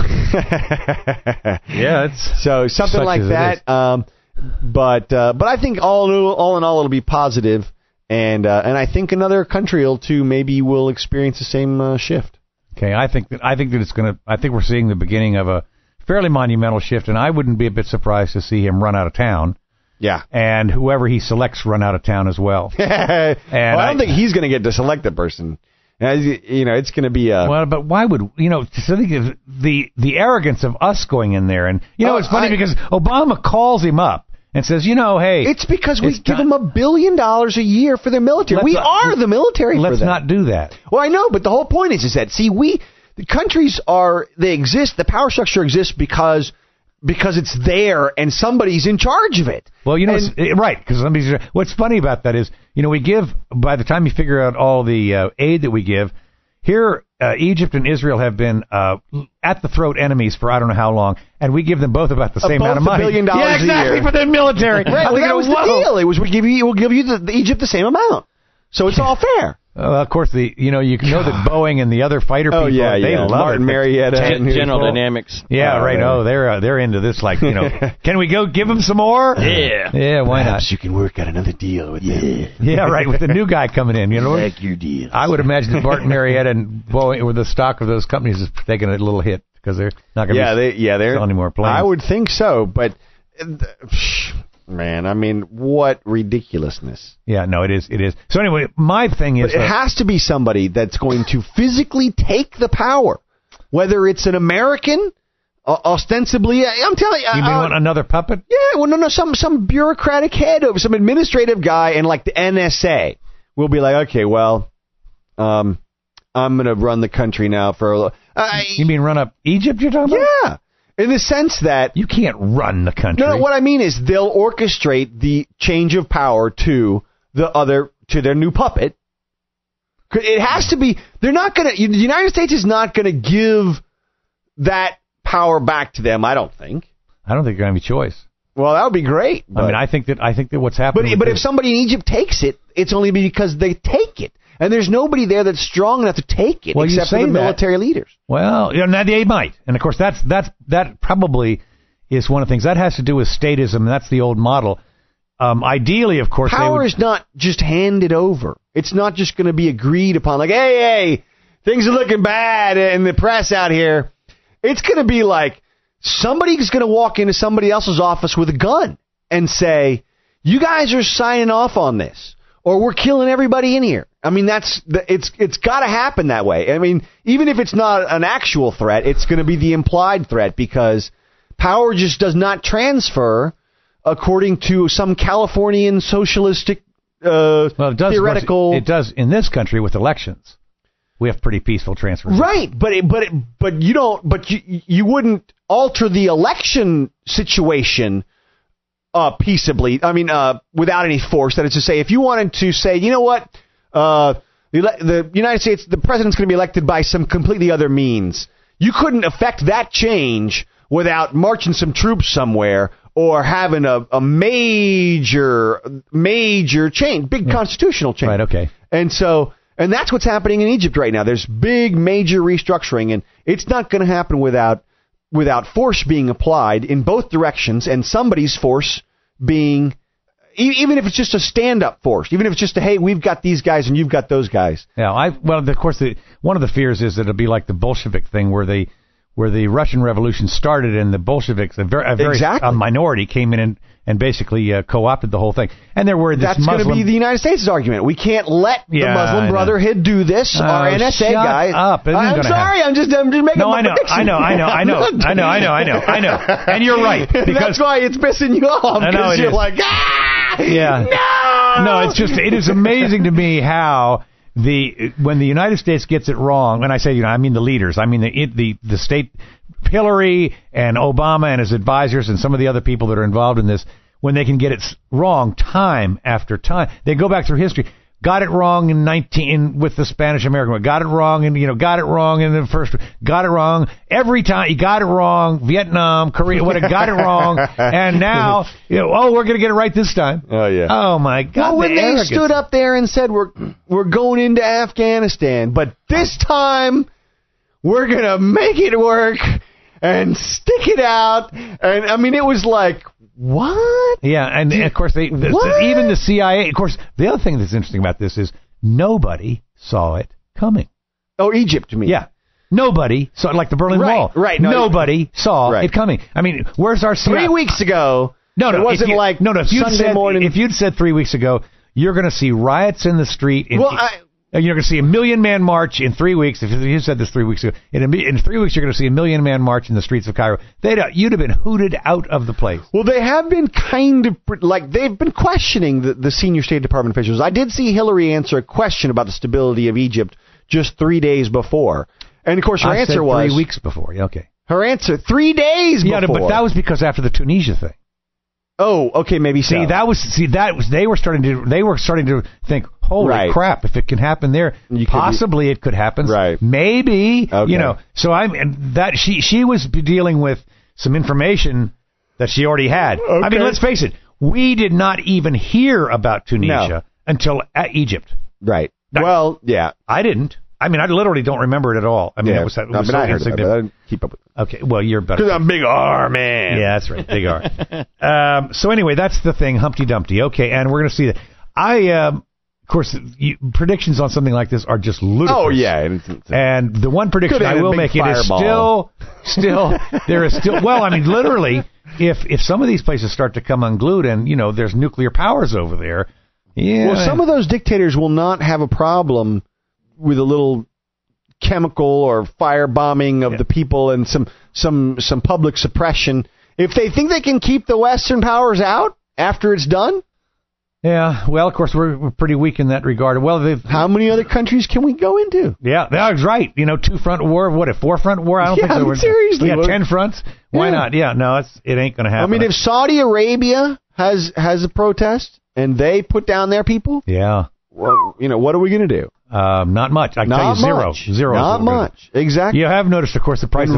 yeah, it's so something like that. But I think all in all, it'll be positive. And I think another country or two maybe will experience the same shift. Okay, I think that it's going to. I think we're seeing the beginning of a fairly monumental shift, and I wouldn't be a bit surprised to see him run out of town. Yeah, and whoever he selects run out of town as well. And well, I don't think he's going to get to select the person. It's going to be a... Well, but why would... the arrogance of us going in there, and, it's funny because Obama calls him up and says, hey... It's because we give them $1 billion a year for their military. We are the military for them. Let's not do that. Well, I know, but the whole point is that, see, the countries they exist, the power structure exists because it's there and somebody's in charge of it. Well, right, because somebody's... What's funny about that is, we give, by the time you figure out all the aid that we give, here, Egypt and Israel have been at the throat enemies for I don't know how long, and we give them both about the same amount of money. $1 billion a year. For their military. Right, well, that was the deal. It was we'll give you Egypt the same amount. So it's all fair. Of course, you know that Boeing and the other fighter people, they love Martin it. Marietta, General Dynamics. Yeah, right. Oh, they're into this. Like, can we go give them some more? Yeah, why Perhaps not? You can work out another deal with them. Yeah, right. With the new guy coming in, like your deal. I would imagine that Martin Marietta and Boeing, with the stock of those companies, is taking a little hit because they're not going to be selling any more planes. I would think so, but. Man, I mean, what ridiculousness. Yeah, no, it is. So anyway, my thing is... But it has to be somebody that's going to physically take the power. Whether it's an American, ostensibly... I'm telling you... You mean another puppet? Yeah, well, no, some bureaucratic head, or some administrative guy in, like, the NSA will be like, okay, well, I'm going to run the country now for a little... You mean run up Egypt, you're talking about? Yeah. In the sense that... You can't run the country. No, what I mean is they'll orchestrate the change of power to their new puppet. It has to be... They're not going to... The United States is not going to give that power back to them, I don't think. I don't think they're going to have a choice. Well, that would be great. I mean, I think that what's happening... But if somebody in Egypt takes it, it's only because they take it. And there's nobody there that's strong enough to take it, except for the military leaders. Well, they might. And, of course, that probably is one of the things. That has to do with statism, and that's the old model. ideally, of course, power is not just handed over. It's not just going to be agreed upon. Like, hey, things are looking bad in the press out here. It's going to be like somebody's going to walk into somebody else's office with a gun and say, "You guys are signing off on this, or we're killing everybody in here." I mean, it's got to happen that way. I mean, even if it's not an actual threat, it's going to be the implied threat because power just does not transfer according to some Californian socialistic theoretical. It does in this country with elections. We have pretty peaceful transfers. Right, but you don't. But you wouldn't alter the election situation peaceably. I mean, without any force. That is to say, if you wanted to say, you know what. The United States, the president's going to be elected by some completely other means. You couldn't affect that change without marching some troops somewhere or having a major change, big constitutional change. Right, okay. And that's what's happening in Egypt right now. There's big, major restructuring, and it's not going to happen without force being applied in both directions and somebody's force being... Even if it's just a stand-up force, even if it's just hey, we've got these guys and you've got those guys. Yeah, of course, one of the fears is that it'll be like the Bolshevik thing, where the Russian Revolution started and the Bolsheviks, a minority, came in and basically co-opted the whole thing. And they're worried that's going to be the United States' argument. We can't let the Muslim Brotherhood do this. Our NSA guy. Up. I'm sorry. I'm just making a prediction. I know. And you're right. Because that's why it's pissing you off. Because you're like, yeah. No, it is amazing to me how when the United States gets it wrong, and I say, I mean the leaders, I mean the state, Hillary and Obama and his advisors and some of the other people that are involved in this, when they can get it wrong time after time, they go back through history. Got it wrong with the Spanish American War. Got it wrong, and got it wrong in the first. Got it wrong every time. You got it wrong. Vietnam, Korea, got it wrong, and now we're going to get it right this time. Oh yeah. Oh my God. Well, when they stood up there and said we're going into Afghanistan, but this time we're going to make it work and stick it out, and I mean it was like. What? Yeah, and of course, even the CIA... Of course, the other thing that's interesting about this is nobody saw it coming. Oh, Egypt, you mean? Yeah. Nobody saw it, like the Berlin Wall. Right. Nobody saw it coming. I mean, where's our... 3 weeks ago, it wasn't like Sunday morning... If you'd said 3 weeks ago, you're going to see riots in the street... You're going to see a 1 million man march in 3 weeks. If you said this 3 weeks ago, in 3 weeks you're going to see a 1 million man march in the streets of Cairo. You'd have been hooted out of the place. Well, they have been they've been questioning the senior State Department officials. I did see Hillary answer a question about the stability of Egypt just 3 days before, and of course her answer was 3 weeks before. Yeah, okay. Her answer 3 days before. Yeah, but that was because after the Tunisia thing. Oh, okay, maybe so. They were starting to think, holy crap, if it can happen there, possibly it could happen. Right. Maybe, so she was dealing with some information that she already had. Okay. I mean, let's face it, we did not even hear about Tunisia until Egypt. Right. Well, yeah. I didn't. I mean, I literally don't remember it at all. I mean, it was I heard it, but I didn't keep up with it. Okay, well, you're better. Because I'm Big R, man. Yeah, that's right, Big R. So anyway, that's the thing, Humpty Dumpty. Okay, and we're going to see that. Of course, predictions on something like this are just ludicrous. Oh, yeah. And the one prediction I will make, it is still, there is still, well, I mean, literally, if some of these places start to come unglued and, there's nuclear powers over there. Yeah. Well, some of those dictators will not have a problem with a little chemical or fire bombing of the people and some public suppression. If they think they can keep the Western powers out after it's done. Yeah, well, of course, we're pretty weak in that regard. Well, how many other countries can we go into? Yeah, that was right. 2-front war, what, a 4-front war? I don't think there were. Seriously. Yeah, 10 fronts? Why not? Yeah, no, it ain't going to happen. I mean, if Saudi Arabia has a protest and they put down their people, well, what are we going to do? Not much. I tell you, zero. Not much. Exactly. You have noticed, of course, the price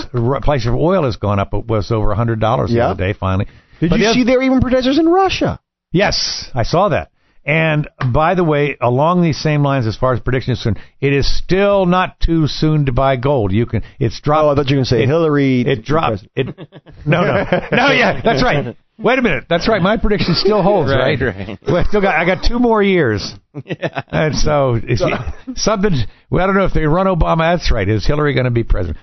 of oil has gone up. It was over $100 the other day, finally. Did you see there are even protesters in Russia? Yes, I saw that. And by the way, along these same lines, as far as predictions are concerned, it is still not too soon to buy gold. It's dropped. Oh, I thought you were going to say Hillary. It dropped. No, yeah, that's right. Wait a minute, that's right. My prediction still holds, right? Well, I got 2 more years, and so something. Well, I don't know if they run Obama. That's right. Is Hillary going to be president?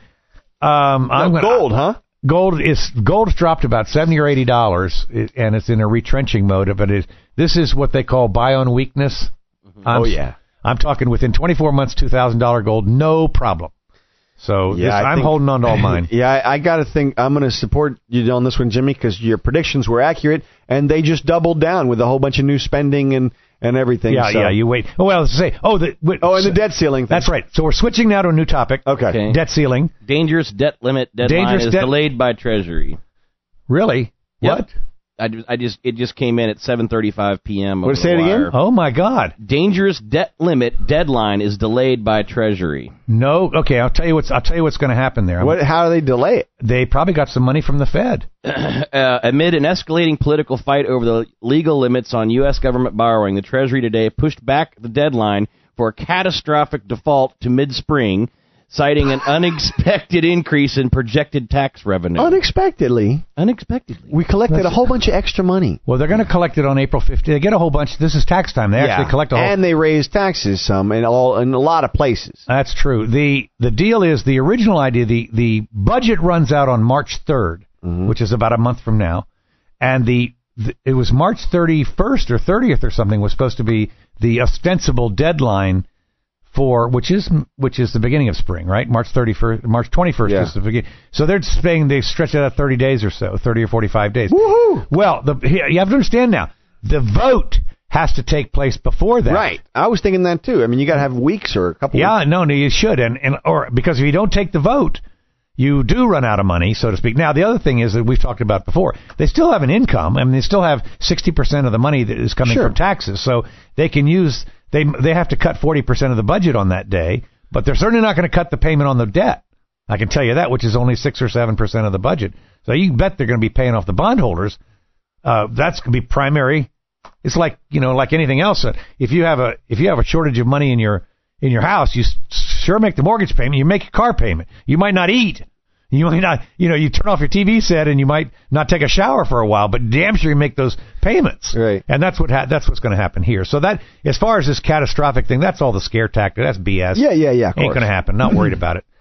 Gold, huh? Gold's dropped about $70 or $80, and it's in a retrenching mode. But this is what they call buy on weakness. I'm talking within 24 months, $2,000 gold, no problem. So I'm holding on to all mine. Yeah, I got to think I'm going to support you on this one, Jimmy, because your predictions were accurate, and they just doubled down with a whole bunch of new spending and everything. Yeah, you wait. Oh, well, let's say, and the debt ceiling thing. That's right. So we're switching now to a new topic. Okay. Debt ceiling. Dangerous debt limit deadline is delayed by Treasury. Really? Yep. What? It just came in at 7:35 p.m. What, say it again? Oh my God! Dangerous debt limit deadline is delayed by Treasury. No, okay. I'll tell you what's going to happen there. How do they delay it? They probably got some money from the Fed. Amid an escalating political fight over the legal limits on U.S. government borrowing, the Treasury today pushed back the deadline for a catastrophic default to mid-spring, citing an unexpected increase in projected tax revenue. Unexpectedly. We collected a whole bunch of extra money. Well, they're going to collect it on April 15th. They get a whole bunch. This is tax time. They actually collect a whole... And they raise taxes some in a lot of places. That's true. The deal is, the original idea, the budget runs out on March 3rd, which is about a month from now. And it was March 31st or 30th or something was supposed to be the ostensible deadline for which is the beginning of spring, right? March 21st is the beginning. So they're saying they stretch it out 30 days or so, 30 or 45 days. Woohoo! Well, you have to understand now, the vote has to take place before that. Right. I was thinking that too. I mean, you got to have weeks or a couple weeks. Yeah, no, you should. Or because if you don't take the vote, you do run out of money, so to speak. Now, the other thing is that we've talked about before. They still have an income. I mean, they still have 60% of the money that is coming from taxes. So they can use... They have to cut 40% of the budget on that day, but they're certainly not going to cut the payment on the debt. I can tell you that, which is only 6 or 7% of the budget. So you can bet they're going to be paying off the bondholders. That's going to be primary. It's like anything else. If you have a shortage of money in your house, you sure make the mortgage payment. You make a car payment. You might not eat. You might not, you turn off your TV set and you might not take a shower for a while, but damn sure you make those payments. Right. And that's what's going to happen here. So that, as far as this catastrophic thing, that's all the scare tactic. That's BS. Yeah. Ain't going to happen. Not worried about it.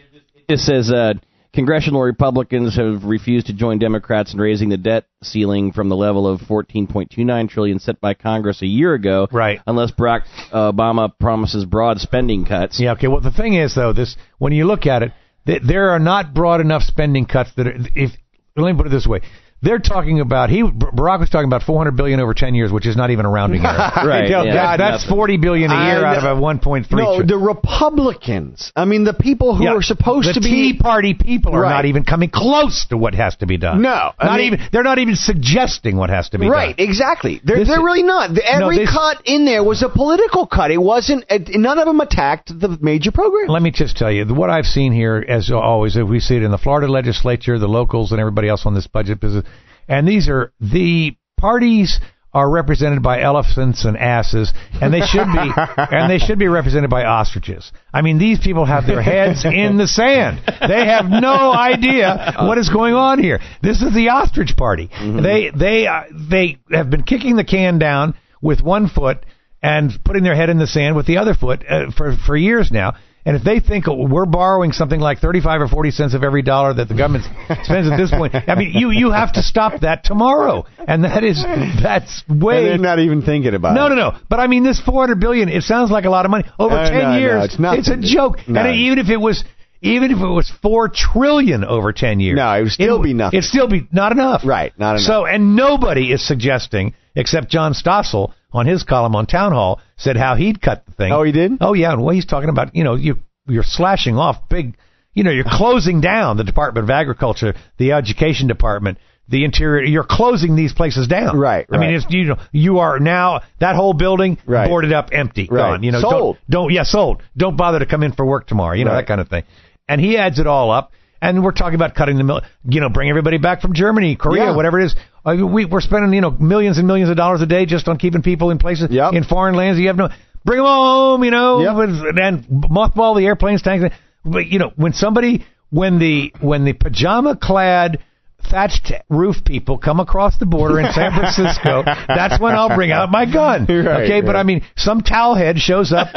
It says congressional Republicans have refused to join Democrats in raising the debt ceiling from the level of $14.29 trillion set by Congress a year ago. Right. Unless Barack Obama promises broad spending cuts. Yeah. Okay. Well, the thing is, though, when you look at it, there are not broad enough spending cuts that let me put it this way. They're talking about Barack was talking about $400 billion over 10 years, which is not even a rounding error. Right. That's $40 billion a year out of a 1.3 trillion. No, the Republicans. I mean, the people who are supposed to be... The Tea Party people are not even coming close to what has to be done. No. They're not even suggesting what has to be done. Right, exactly. They're really not. Every cut in there was a political cut. It wasn't... None of them attacked the major program. Let me just tell you, what I've seen here, as always, we see it in the Florida legislature, the locals, and everybody else on this budget business. And the parties are represented by elephants and asses, and they should be represented by ostriches. I mean, these people have their heads in the sand. They have no idea what is going on here. This is the ostrich party. Mm-hmm. They have been kicking the can down with one foot and putting their head in the sand with the other foot for years now. And if they think we're borrowing something like 35 or 40 cents of every dollar that the government spends at this point, I mean, you have to stop that tomorrow. And that's way... And they're not even thinking about it. No. But I mean, this $400 billion, it sounds like a lot of money. Over 10 years, it's a joke. No. And even if it was $4 trillion over 10 years... No, it would still be nothing. It'd still be not enough. Right, not enough. So, and nobody is suggesting, except John Stossel, on his column on Town Hall, said how he'd cut the thing. Oh, he did? Oh, yeah. And what he's talking about, you're slashing off big, you're closing down the Department of Agriculture, the Education Department, the Interior. You're closing these places down. Right. I mean, you are now, that whole building boarded up, empty, gone. Sold. Sold. Don't bother to come in for work tomorrow. That kind of thing. And he adds it all up. And we're talking about cutting bring everybody back from Germany, Korea, whatever it is. We're spending, millions and millions of dollars a day just on keeping people in places in foreign lands. You have bring them home, and mothball the airplanes, tanks. But, when the pajama-clad thatched roof people come across the border in San Francisco, that's when I'll bring out my gun. But I mean, some towelhead shows up,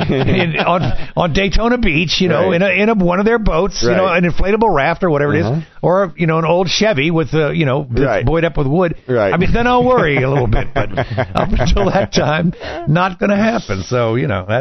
on Daytona Beach, in one of their boats, an inflatable raft or whatever it is, or an old Chevy with buoyed up with wood. I mean, then I'll worry a little bit, but up until that time, not going to happen. So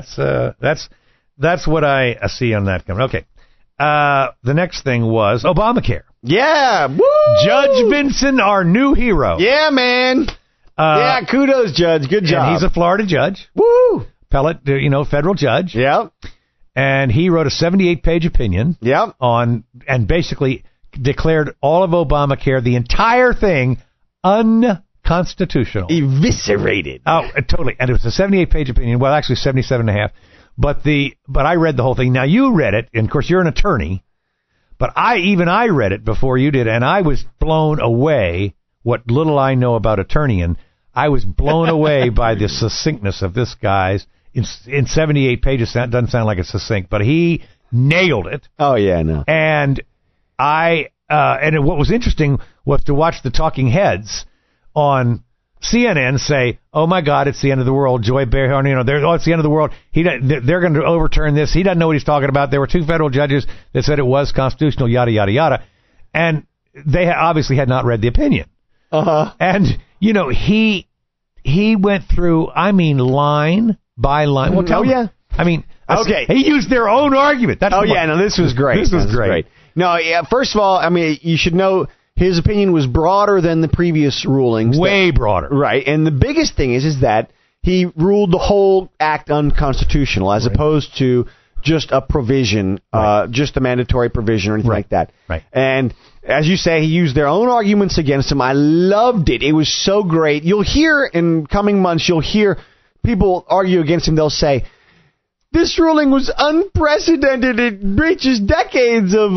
that's what I see on that coming. Okay, the next thing was Obamacare. Yeah, woo! Judge Vinson, our new hero. Yeah, man. Kudos, Judge. Good job. And he's a Florida judge. Woo! Appellate, federal judge. Yeah. And he wrote a 78-page opinion. Yeah. And basically declared all of Obamacare, the entire thing, unconstitutional. Eviscerated. Oh, totally. And it was a 78-page opinion. Well, actually 77 and a half. But I read the whole thing. Now, you read it, and of course, you're an attorney. But I read it before you did, and I was blown away. What little I know about attorneying, I was blown away by the succinctness of this guy's. In 78 pages, that doesn't sound like it's succinct, but he nailed it. Oh yeah, no. And what was interesting was to watch the talking heads on CNN say, "Oh my God, it's the end of the world." Joy Behar, it's the end of the world. They're going to overturn this. He doesn't know what he's talking about. There were 2 federal judges that said it was constitutional, yada yada yada, and they obviously had not read the opinion. And he went through, line by line. Well, he used their own argument. This was great. This was great. No, first of all, you should know. His opinion was broader than the previous rulings. Way broader. Right. And the biggest thing is that he ruled the whole act unconstitutional as opposed to just a provision, just a mandatory provision or anything like that. Right. And as you say, he used their own arguments against him. I loved it. It was so great. You'll hear in coming months, people argue against him. They'll say, this ruling was unprecedented. It breaches decades of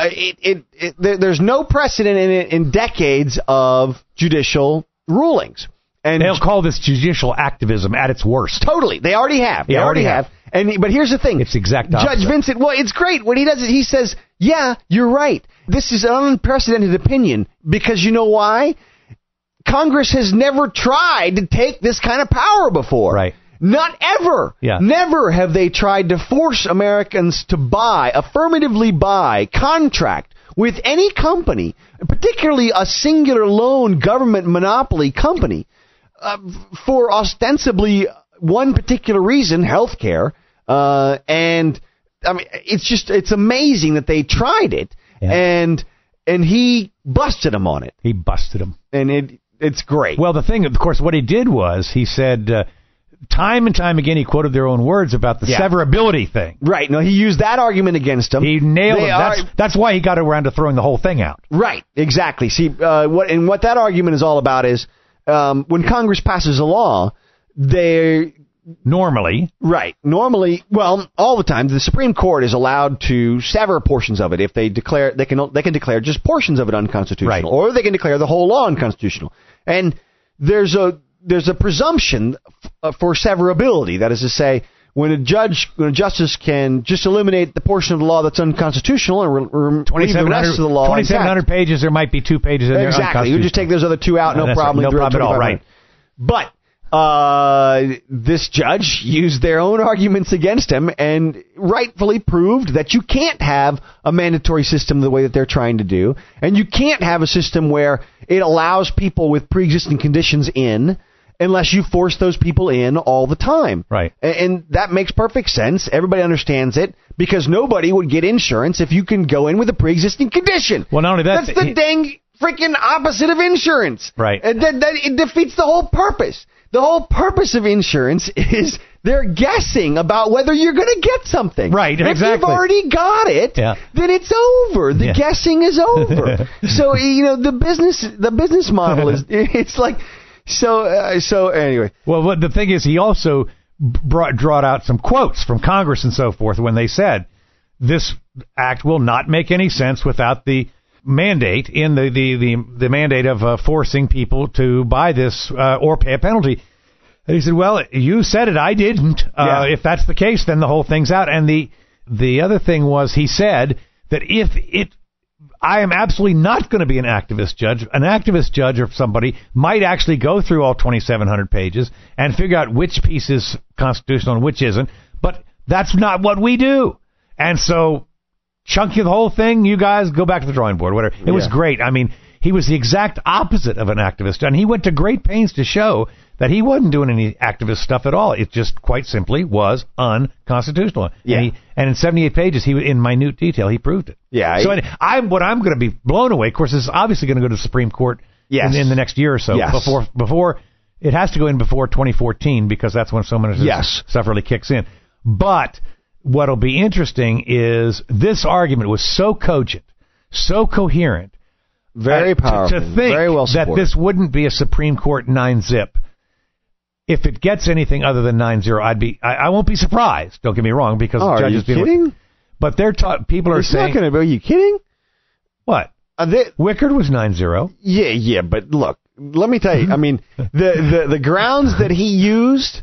there's no precedent in it in decades of judicial rulings. And they'll call this judicial activism at its worst. Totally. They already have. But here's the thing. It's the exact opposite. Judge Vincent, it's great. What he does is he says, yeah, you're right. This is an unprecedented opinion because you know why? Congress has never tried to take this kind of power before. Right. Not ever. Yeah. Never have they tried to force Americans to affirmatively buy, contract with any company, particularly a singular lone government monopoly company, for ostensibly one particular reason, health care. And it's amazing that they tried it, and he busted them on it. He busted them. And it's great. Well, the thing, of course, what he did was he said, time and time again, he quoted their own words about the severability thing. Right. No, he used that argument against them. He nailed it. That's why he got around to throwing the whole thing out. Right. Exactly. See, what that argument is all about is when Congress passes a law, they normally, well, all the time, the Supreme Court is allowed to sever portions of it if they declare they can declare just portions of it unconstitutional, or they can declare the whole law unconstitutional. And there's a presumption for severability. That is to say, when a justice can just eliminate the portion of the law that's unconstitutional and leave the rest of the law 2,700 pages, there might be 2 pages in there. Exactly. You just take those other 2 out, no problem. No problem at all, right. But this judge used their own arguments against him and rightfully proved that you can't have a mandatory system the way that they're trying to do, and you can't have a system where it allows people with pre-existing conditions in unless you force those people in all the time. Right. And that makes perfect sense. Everybody understands it because nobody would get insurance if you can go in with a pre-existing condition. Well, not only that, that's the dang freaking opposite of insurance. Right. It defeats the whole purpose. The whole purpose of insurance is they're guessing about whether you're going to get something. Right, exactly. If you've already got it, then it's over. The guessing is over. So, the business model is, it's like, so anyway. Well, the thing is, he also brought out some quotes from Congress and so forth when they said this act will not make any sense without the mandate in the mandate of forcing people to buy this or pay a penalty. And he said, well, you said it, I didn't. If that's the case, then the whole thing's out. And the other thing was, he said that I am absolutely not going to be an activist judge. An activist judge or somebody might actually go through all 2,700 pages and figure out which piece is constitutional and which isn't. But that's not what we do. And so, chunky the whole thing, you guys go back to the drawing board, whatever. It was great. I mean, he was the exact opposite of an activist. And he went to great pains to show that he wasn't doing any activist stuff at all. It just quite simply was unconstitutional. Yeah. And in 78 pages, in minute detail, he proved it. Yeah. So what I'm going to be blown away, of course, is obviously going to go to the Supreme Court in the next year or so. Yes. Before it has to go in before 2014 because that's when so much stuff really kicks in. But what'll be interesting is this argument was so cogent, so coherent, very powerful, to think very well supported, that this wouldn't be a Supreme Court 9-zip. If it gets anything other than 9-0, I won't be surprised. Don't get me wrong, because judges. Are you kidding? But people are saying, not going to be. Are you kidding? What? Wickard was 9-0. Yeah. But look, let me tell you. I mean, the grounds that he used,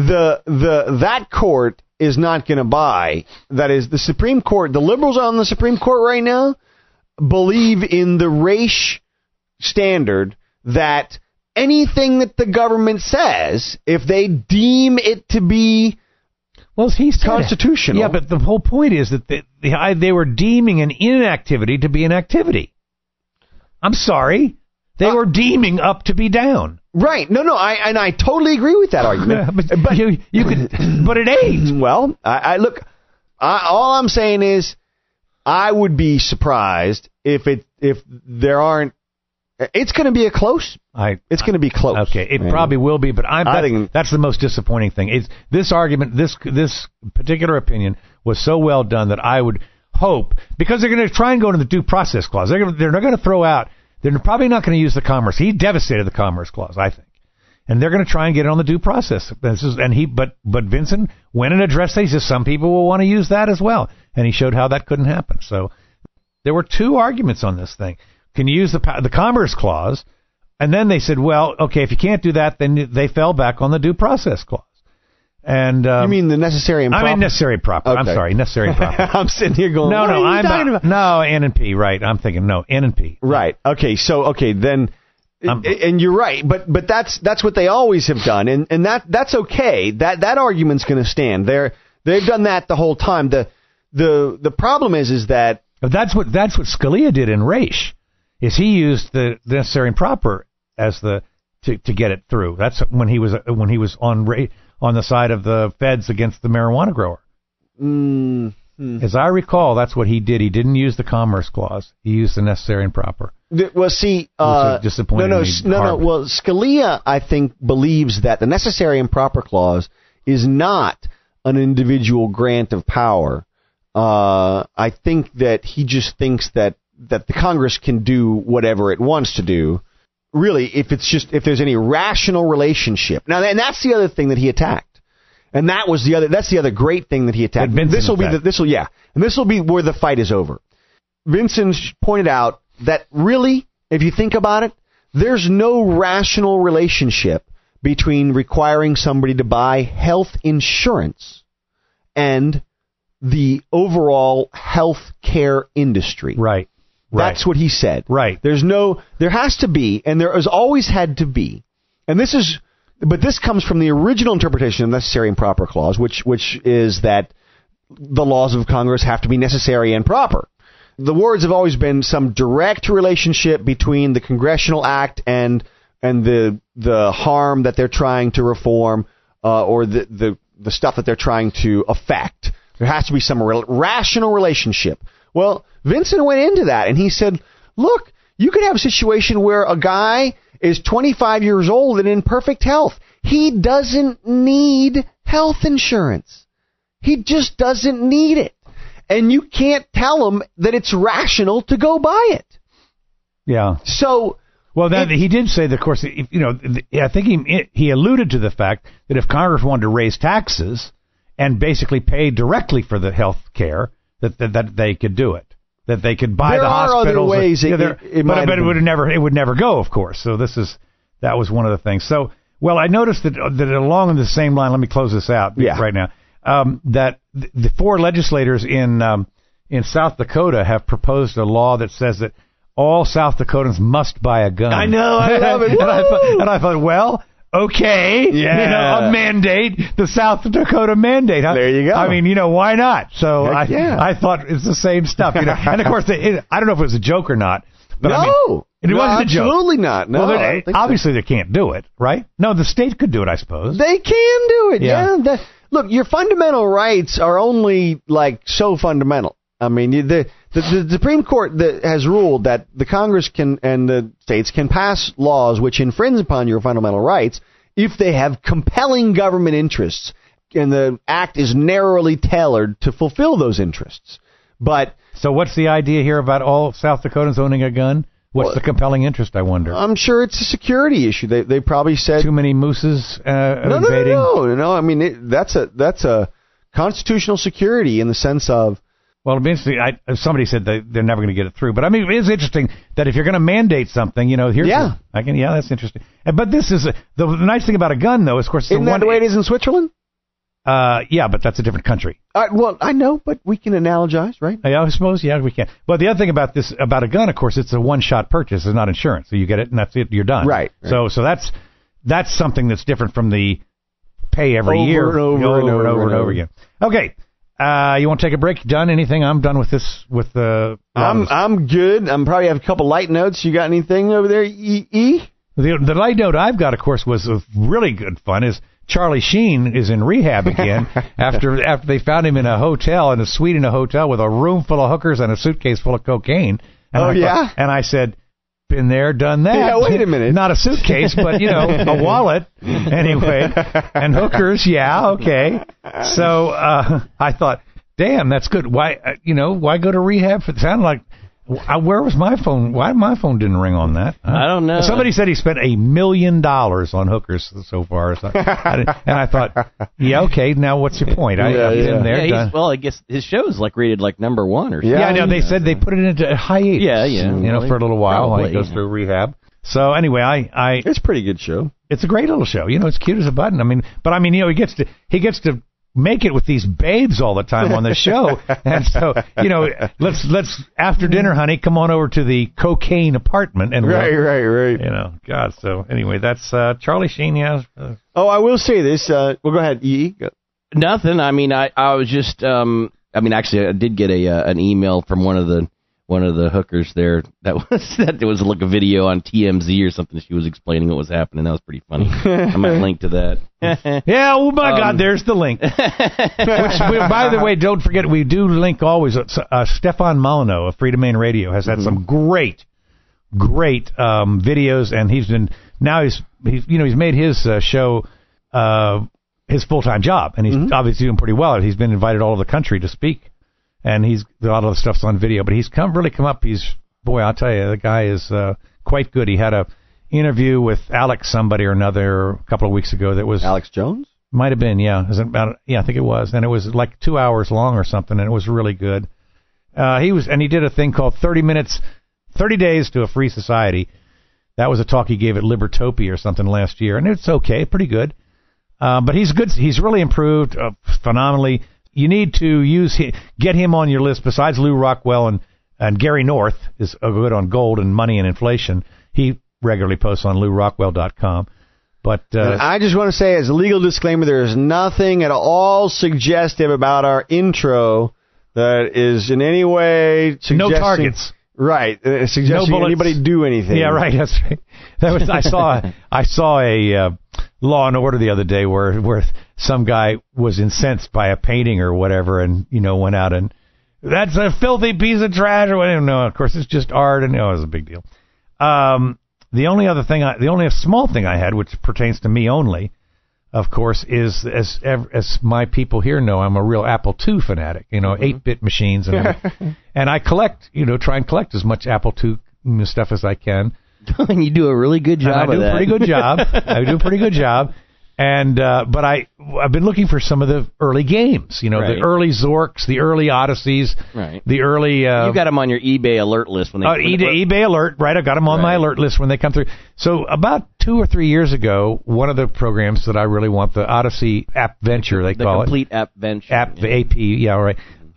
that court is not going to buy. That is the Supreme Court. The liberals on the Supreme Court right now believe in the race standard that anything that the government says, if they deem it to be constitutional. Yeah, but the whole point is that they were deeming an inactivity to be an activity. I'm sorry. They were deeming up to be down. Right. No, I totally agree with that argument. but you could, but it ain't. Well, look, all I'm saying is I would be surprised if there aren't. It's going to be it's going to be close. Okay, it probably will be, but I think that's the most disappointing thing. It's this argument, this particular opinion was so well done that I would hope, because they're going to try and go into the due process clause. They're not going to throw out. They're probably not going to use the commerce. He devastated the commerce clause, I think, and they're going to try and get it on the due process. But Vinson went and addressed that. He says some people will want to use that as well, and he showed how that couldn't happen. So there were two arguments on this thing. Can you use the Commerce Clause? And then they said, well, okay, if you can't do that, then they fell back on the Due Process Clause. And you mean the necessary and proper? I mean necessary and proper. Okay. I'm sorry, necessary and proper. I'm sitting here going, no, what are you talking about? No, N and P, right. I'm thinking, no, N and P. Right. Okay, then, and you're right, but that's what they always have done, and that's okay. That argument's going to stand. They've done that the whole time. The problem is that that's what Scalia did in Raich. Is he used the necessary and proper as to get it through? That's when he was on the side of the feds against the marijuana grower. Mm-hmm. As I recall, that's what he did. He didn't use the Commerce Clause. He used the necessary and proper. Well, see, disappointing. No. Well, Scalia, I think, believes that the necessary and proper clause is not an individual grant of power. I think that he just thinks that the Congress can do whatever it wants to do, really, if there's any rational relationship. Now, and that's the other thing that he attacked, and that's the other great thing that he attacked. This will be where the fight is over. Vinson pointed out that really, if you think about it, there's no rational relationship between requiring somebody to buy health insurance and the overall health care industry. Right. That's what he said. Right. There has to be, and there has always had to be, but this comes from the original interpretation of necessary and proper clause, which is that the laws of Congress have to be necessary and proper. The words have always been some direct relationship between the congressional act and the harm that they're trying to reform, or the stuff that they're trying to affect. There has to be some rational relationship. Well, Vincent went into that, and he said, look, you could have a situation where a guy is 25 years old and in perfect health. He doesn't need health insurance. He just doesn't need it. And you can't tell him that it's rational to go buy it. Yeah. So... Well, he did say that, of course, I think he alluded to the fact that if Congress wanted to raise taxes and basically pay directly for the health care, that they could do it. That they could buy there the hospitals. There are other ways but it would never go, of course. So that was one of the things. So, well, I noticed that along the same line, let me close this out right now, that the 4 legislators in South Dakota have proposed a law that says that all South Dakotans must buy a gun. I know, I love it. and I thought, well, okay, a mandate, the South Dakota mandate. Huh? There you go. I mean, why not? So I thought it's the same stuff. And of course, I don't know if it was a joke or not. But it wasn't a joke. Absolutely not. No, well, obviously they can't do it, right? No, the state could do it, I suppose. They can do it. Yeah. Look, your fundamental rights are only so fundamental. I mean, the Supreme Court that has ruled that the Congress can and the states can pass laws which infringe upon your fundamental rights if they have compelling government interests, and the act is narrowly tailored to fulfill those interests. But so what's the idea here about all South Dakotans owning a gun? What's the compelling interest, I wonder? I'm sure it's a security issue. They probably said too many mooses invading. No. I mean, that's a constitutional security in the sense of. Well, it'll be interesting. Somebody said they're never going to get it through, but I mean, it is interesting that if you're going to mandate something, that's interesting. But this is the nice thing about a gun, though. Is, of course, isn't that the way it is in Switzerland? Yeah, but that's a different country. Well, I know, but we can analogize, right? Yeah, I suppose, we can. But the other thing about a gun, of course, it's a one-shot purchase. It's not insurance. So you get it, and that's it. You're done. Right. So that's something that's different from the pay every year. Over and over again. Okay. You want to take a break? Done? Anything? I'm done with this. I'm good. I'm probably have a couple light notes. You got anything over there, E? The light note I've got, of course, was really good fun. Is Charlie Sheen is in rehab again after they found him in a suite in a hotel with a room full of hookers and a suitcase full of cocaine. And and I said, been there, done that. Yeah, wait a minute. Not a suitcase, but, a wallet. Anyway, and hookers, okay. So I thought, damn, that's good. Why go to rehab? It sounded like, where was my phone? Why my phone didn't ring on that? I don't know. Somebody said he spent $1 million on hookers so far. So and I thought, okay, now what's your point? I've been there. Well, I guess his show is rated number 1 or something. Yeah, I know. They said they put it into hiatus. Yeah. For a little while while he goes through rehab. So anyway, it's a pretty good show. It's a great little show. It's cute as a button. I mean, he gets to make it with these babes all the time on the show. And so, let's after dinner, honey, come on over to the cocaine apartment. And right. God. So anyway, that's Charlie Sheen. Yeah. I will say this. Well, go ahead, E. Nothing. I mean, I was just. Actually, I did get an email from one of the hookers there that was like a video on TMZ or something. She was explaining what was happening. That was pretty funny. I might link to that. Yeah, oh my God, there's the link. Which, by the way, don't forget, we do link always. Stefan Molyneux of Freedom Main Radio has had some great videos, and he's made his show his full-time job, and he's obviously doing pretty well. He's been invited all over the country to speak. And a lot of the stuff's on video, but he's really come up. I'll tell you, the guy is quite good. He had a interview with Alex somebody or another a couple of weeks ago that was Alex Jones. Might have been, yeah. I think it was, and it was like 2 hours long or something, and it was really good. He did a thing called 30 Days to a Free Society. That was a talk he gave at Libertopia or something last year, and it's okay, pretty good. But he's good. He's really improved phenomenally. You need to get him on your list. Besides Lou Rockwell and Gary North is good on gold and money and inflation. He regularly posts on LouRockwell.com. But I just want to say, as a legal disclaimer, there is nothing at all suggestive about our intro that is in any way suggesting... No targets. Right. Suggesting anybody do anything. Yeah, right. That's right. I saw a Law and Order the other day where some guy was incensed by a painting or whatever, and went out and that's a filthy piece of trash or whatever. No, of course it's just art, and it was a big deal. The only small thing I had, which pertains to me only, of course, is as my people here know, I'm a real Apple II fanatic. 8-bit machines and everything. And I collect, try and collect as much Apple II stuff as I can. And you do a really good job. I do a pretty good job. And but I've been looking for some of the early games, you know, Right. the early Zorks, the early Odysseys, Right. the early. You got them on your eBay alert list when they. eBay alert, right? I've got them on my alert list when they come through. So about 2 or 3 years ago, one of the programs that I really want, the Odyssey App Venture, they call it. The complete App Venture. AP, yeah, right.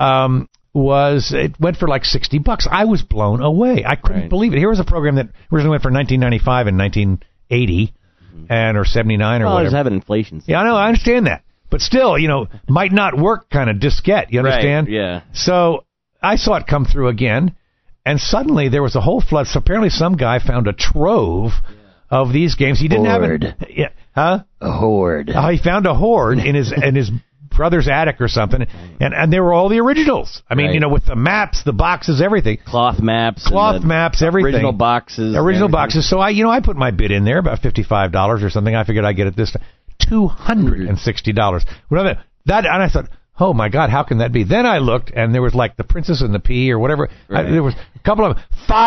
It went for like $60. I was blown away. I couldn't believe it. Here was a program that originally went for $19.95 and 1980, or 79 or well, whatever. just having inflation. Yeah, I know. I understand that, but still, you know, might not work. Kind of diskette. You understand? Right, yeah. So I saw it come through again, and suddenly there was a whole flood. So apparently, some guy found a trove of these games. He didn't have it. Yeah, huh? A horde. Oh, he found a horde in his brother's attic or something, and they were all the originals. I mean, Right. you know, with the maps, the boxes, everything. Cloth maps, everything. Original boxes. Original everything. boxes. So I put my bid in there, about $55 or something. I figured I'd get it this time. $260. Whatever. That, and I thought, oh my God, how can that be? Then I looked, and there was like the Princess and the Pea or whatever. Right. There was a couple of them.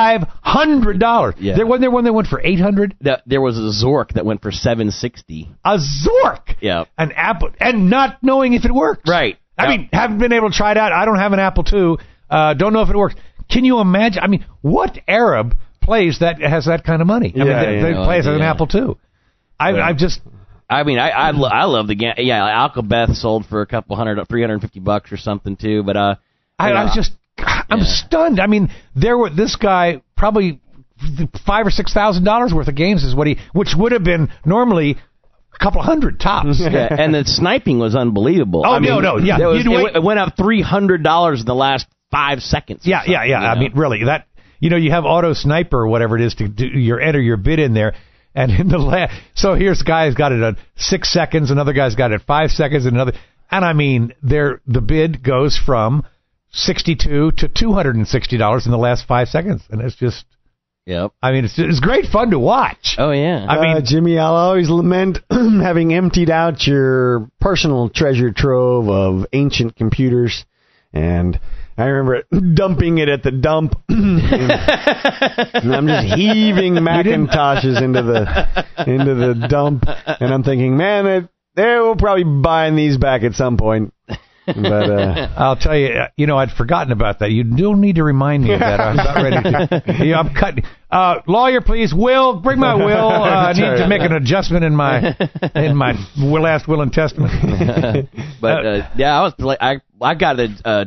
$500. Yeah. There wasn't there one that went for $800. There was a Zork that went for $760. A Zork. Yeah. An Apple, and not knowing if it works. Right. I mean, haven't been able to try it out. I don't have an Apple II. Don't know if it works. Can you imagine? I mean, what Arab plays that has that kind of money? I mean, they plays as an Apple II. I've just. I mean, I love the game. Yeah, Alcabeth sold for a couple $350 or something too. But I'm stunned. I mean, this guy probably $5,000 or $6,000 worth of games is which would have been normally a couple hundred tops. Yeah, and the sniping was unbelievable. Oh, no, yeah. It went up $300 in the last 5 seconds. Yeah. I mean, really, that, you know, you have Auto Sniper or whatever it is to enter your bid in there. And in the so here's a guy who's got it at 6 seconds, another guy's got it at 5 seconds, and I mean, the bid goes from $62 to $260 in the last 5 seconds, and it's just. Yep. I mean, it's great fun to watch. Oh yeah. I mean, Jimmy, I'll always lament having emptied out your personal treasure trove of ancient computers, and I remember dumping it at the dump, and I'm just heaving Macintoshes into the dump, and I'm thinking, man, we'll probably be buying these back at some point. But I'll tell you, you know, I'd forgotten about that. You don't need to remind me of that. I'm not ready to. Yeah, I'm cutting. Lawyer, please. Will, bring my will. I need to make an adjustment in my last will and testament. But yeah, I got a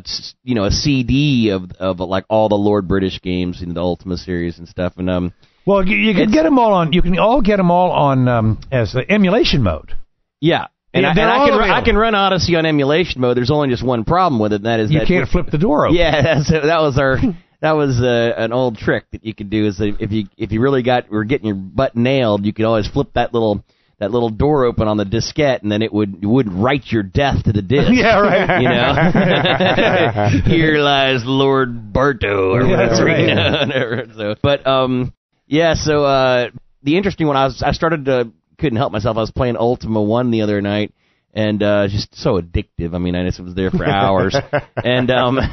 CD of like all the Lord British games in the Ultima series and stuff, and well, you can get them all on. You can all get them all on as emulation mode. Yeah. And I can run Odyssey on emulation mode. There's only just one problem with it, and that is you can't flip the door open. Yeah, that was an old trick that you could do. Is that if you really were getting your butt nailed, you could always flip that little door open on the diskette, and then it would write your death to the disc. Yeah, right. You know, here lies Lord Barto or whatever. Right. You know, so, but so the interesting one, I started to. Couldn't help myself. I was playing Ultima 1 the other night, and just so addictive. I mean, I just was there for hours, and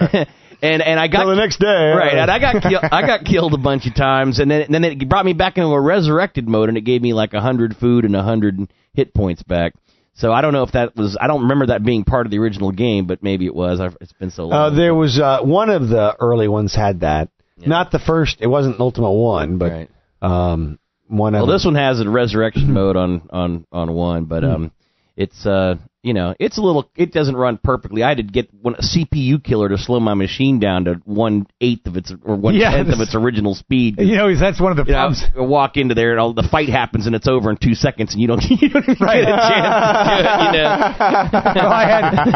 I got the next day, right? And I got killed a bunch of times, and then it brought me back into a resurrected mode, and it gave me like 100 food and 100 hit points back. So I don't know if that was. I don't remember that being part of the original game, but maybe it was. It's been so long. There was one of the early ones had that. Yeah. Not the first. It wasn't Ultima 1, but. Right. Well, this one has a resurrection mode on 1, but it's it's a little. It doesn't run perfectly. I had to get a CPU killer to slow my machine down to 1/8 of its or 1/10 of its original speed. You know, that's one of the problems. I walk into there and the fight happens and it's over in 2 seconds and you don't even get a chance. Well, I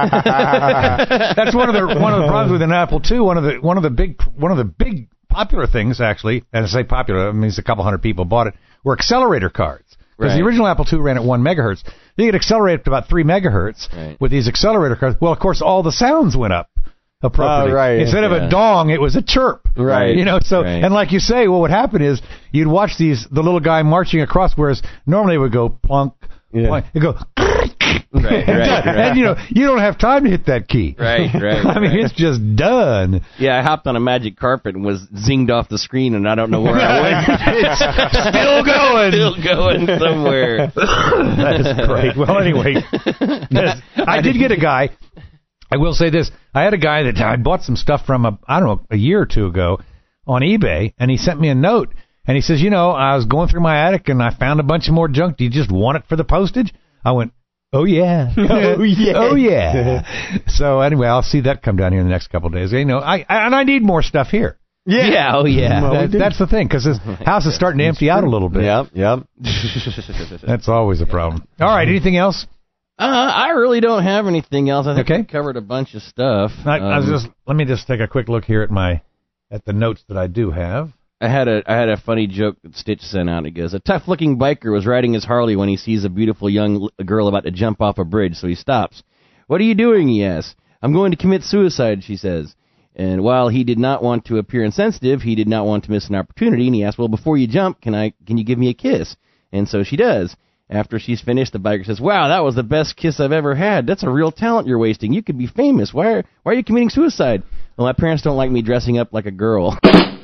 had. That's one of the problems with an Apple II. One of the big popular things, actually, and I say popular, it means a couple hundred people bought it, were accelerator cards. Because the original Apple II ran at 1 megahertz. You could accelerate up to about 3 megahertz with these accelerator cards. Well, of course, all the sounds went up appropriately. Right. Instead of a dong, it was a chirp. Right. You know, so, and like you say, what would happen is you'd watch the little guy marching across, whereas normally it would go plunk, plunk, it'd go, And you don't have time to hit that key. Right. I mean, it's just done. Yeah, I hopped on a magic carpet and was zinged off the screen, and I don't know where I went. It's still going. Still going somewhere. That is great. Well, anyway, I did get a guy. I will say this. I had a guy that I bought some stuff from, a year or two ago on eBay, and he sent me a note, and he says, I was going through my attic, and I found a bunch of more junk. Do you just want it for the postage? I went, oh, yeah. Oh, yeah. Oh, yeah. So, anyway, I'll see that come down here in the next couple of days. I need more stuff here. Yeah. Oh, yeah. Well, that's the thing, because this house is starting to empty out a little bit. Yep. That's always a problem. All right, anything else? I really don't have anything else. I think we covered a bunch of stuff. Let me just take a quick look here at the notes that I do have. I had a funny joke that Stitch sent out. It goes, a tough-looking biker was riding his Harley when he sees a beautiful young girl about to jump off a bridge, so he stops. "What are you doing?" he asks. "I'm going to commit suicide," she says. And while he did not want to appear insensitive, he did not want to miss an opportunity, and he asked, "Well, before you jump, can you give me a kiss?" And so she does. After she's finished, the biker says, "Wow, that was the best kiss I've ever had. That's a real talent you're wasting. You could be famous. Why are you committing suicide?" "Well, my parents don't like me dressing up like a girl."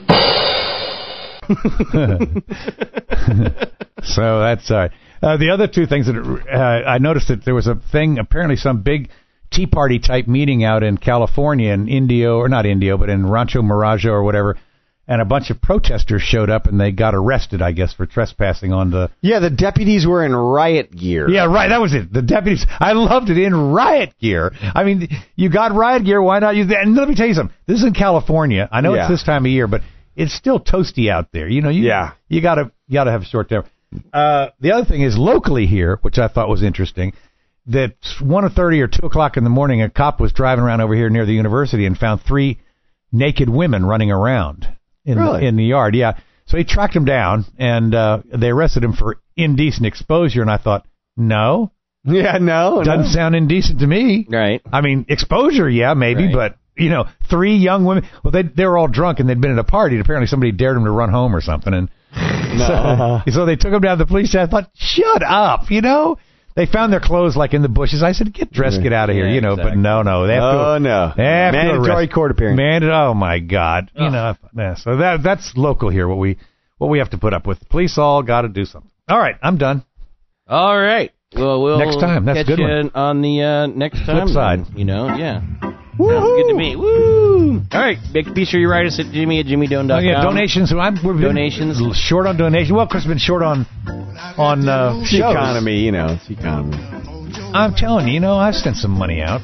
So that's all right. The other two things that I noticed that there was a thing, apparently some big Tea Party type meeting out in California, in but in Rancho Mirage or whatever. And a bunch of protesters showed up, and they got arrested, I guess, for trespassing on the... Yeah, the deputies were in riot gear. Yeah, right, that was it. The deputies, I loved it, in riot gear. I mean, you got riot gear, why not use that? And let me tell you something. This is in California. I know it's this time of year, but it's still toasty out there. You gotta have a short temper. The other thing is, locally here, which I thought was interesting, that 1:30 or 2 o'clock in the morning, a cop was driving around over here near the university and found 3 naked women running around. In the yard, yeah. So he tracked him down, and they arrested him for indecent exposure, and I thought, no. Yeah, no. Doesn't sound indecent to me. Right. I mean, exposure, yeah, maybe, but, 3 young women, well, they were all drunk, and they'd been at a party, and apparently somebody dared them to run home or something, and so they took them down to the police station. I thought, shut up, They found their clothes like in the bushes. I said, get dressed, get out of here, exactly. But no. They have mandatory court appearance. Oh my God. So that's local here, what we have to put up with. The police all got to do something. All right, I'm done. All right. Well, we'll next time. That's catch a good one. You on the next time. Flip side. Yeah. Sounds good to me. Woo! All right. Be sure you write us at Jimmy@jimmydone.com. Oh, yeah, donations. We've donations. Been short on donations. Well, because we've been short on it's the economy, It's the economy. I'm telling you, I've sent some money out.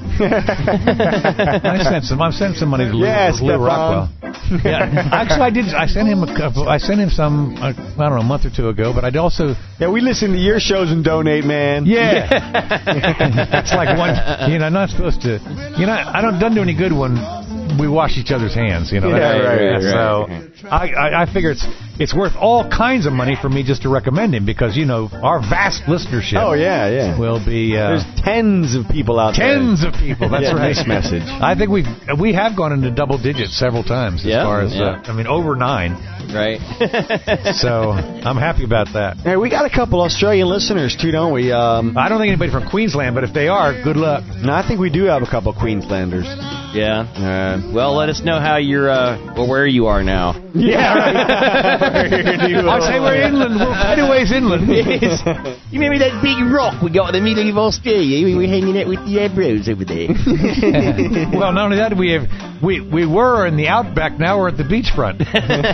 I'm sending some money to Lou Rockwell. Yeah, actually, I did. I sent him a couple. I sent him some. I don't know, a month or two ago. But I'd also. Yeah, we listen to your shows and donate, man. Yeah. It's like one. Not supposed to. I doesn't do any good when we wash each other's hands. Right. So I figure it's worth all kinds of money for me just to recommend him because our vast listenership. Oh yeah. Will be. There's tens of people out there. Tens of people. That's right. Nice message. I think we have gone into double digits several times as far as over 9. Right. So I'm happy about that. Hey, we got a couple Australian listeners too, don't we? I don't think anybody from Queensland, but if they are, good luck. No, I think we do have a couple Queenslanders. Yeah. Well, let us know how you're where you are now. Yeah. Right. I'll say we're inland. We're quite a ways inland. Yes. You remember that big rock we got in the middle of Australia? We were hanging out with the bros over there. Well, not only that, we were in the outback. Now we're at the beachfront.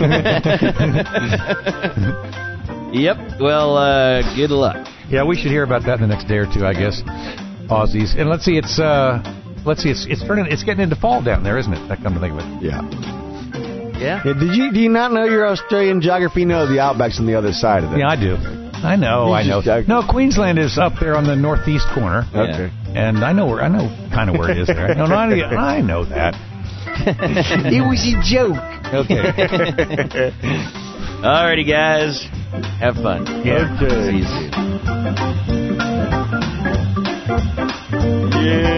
Yep. Well, good luck. Yeah, we should hear about that in the next day or two, I guess. Aussies, and let's see, it's getting into fall down there, isn't it? That come to think of it. Yeah. Do you not know your Australian geography? No, the outback's on the other side of it. Yeah, I do. I know. No, Queensland is up there on the northeast corner. Okay. And I know kind of where it is there. No, I know that. It was a joke. Okay. Alrighty, guys. Have fun. Yeah. Okay. See you soon. Yeah.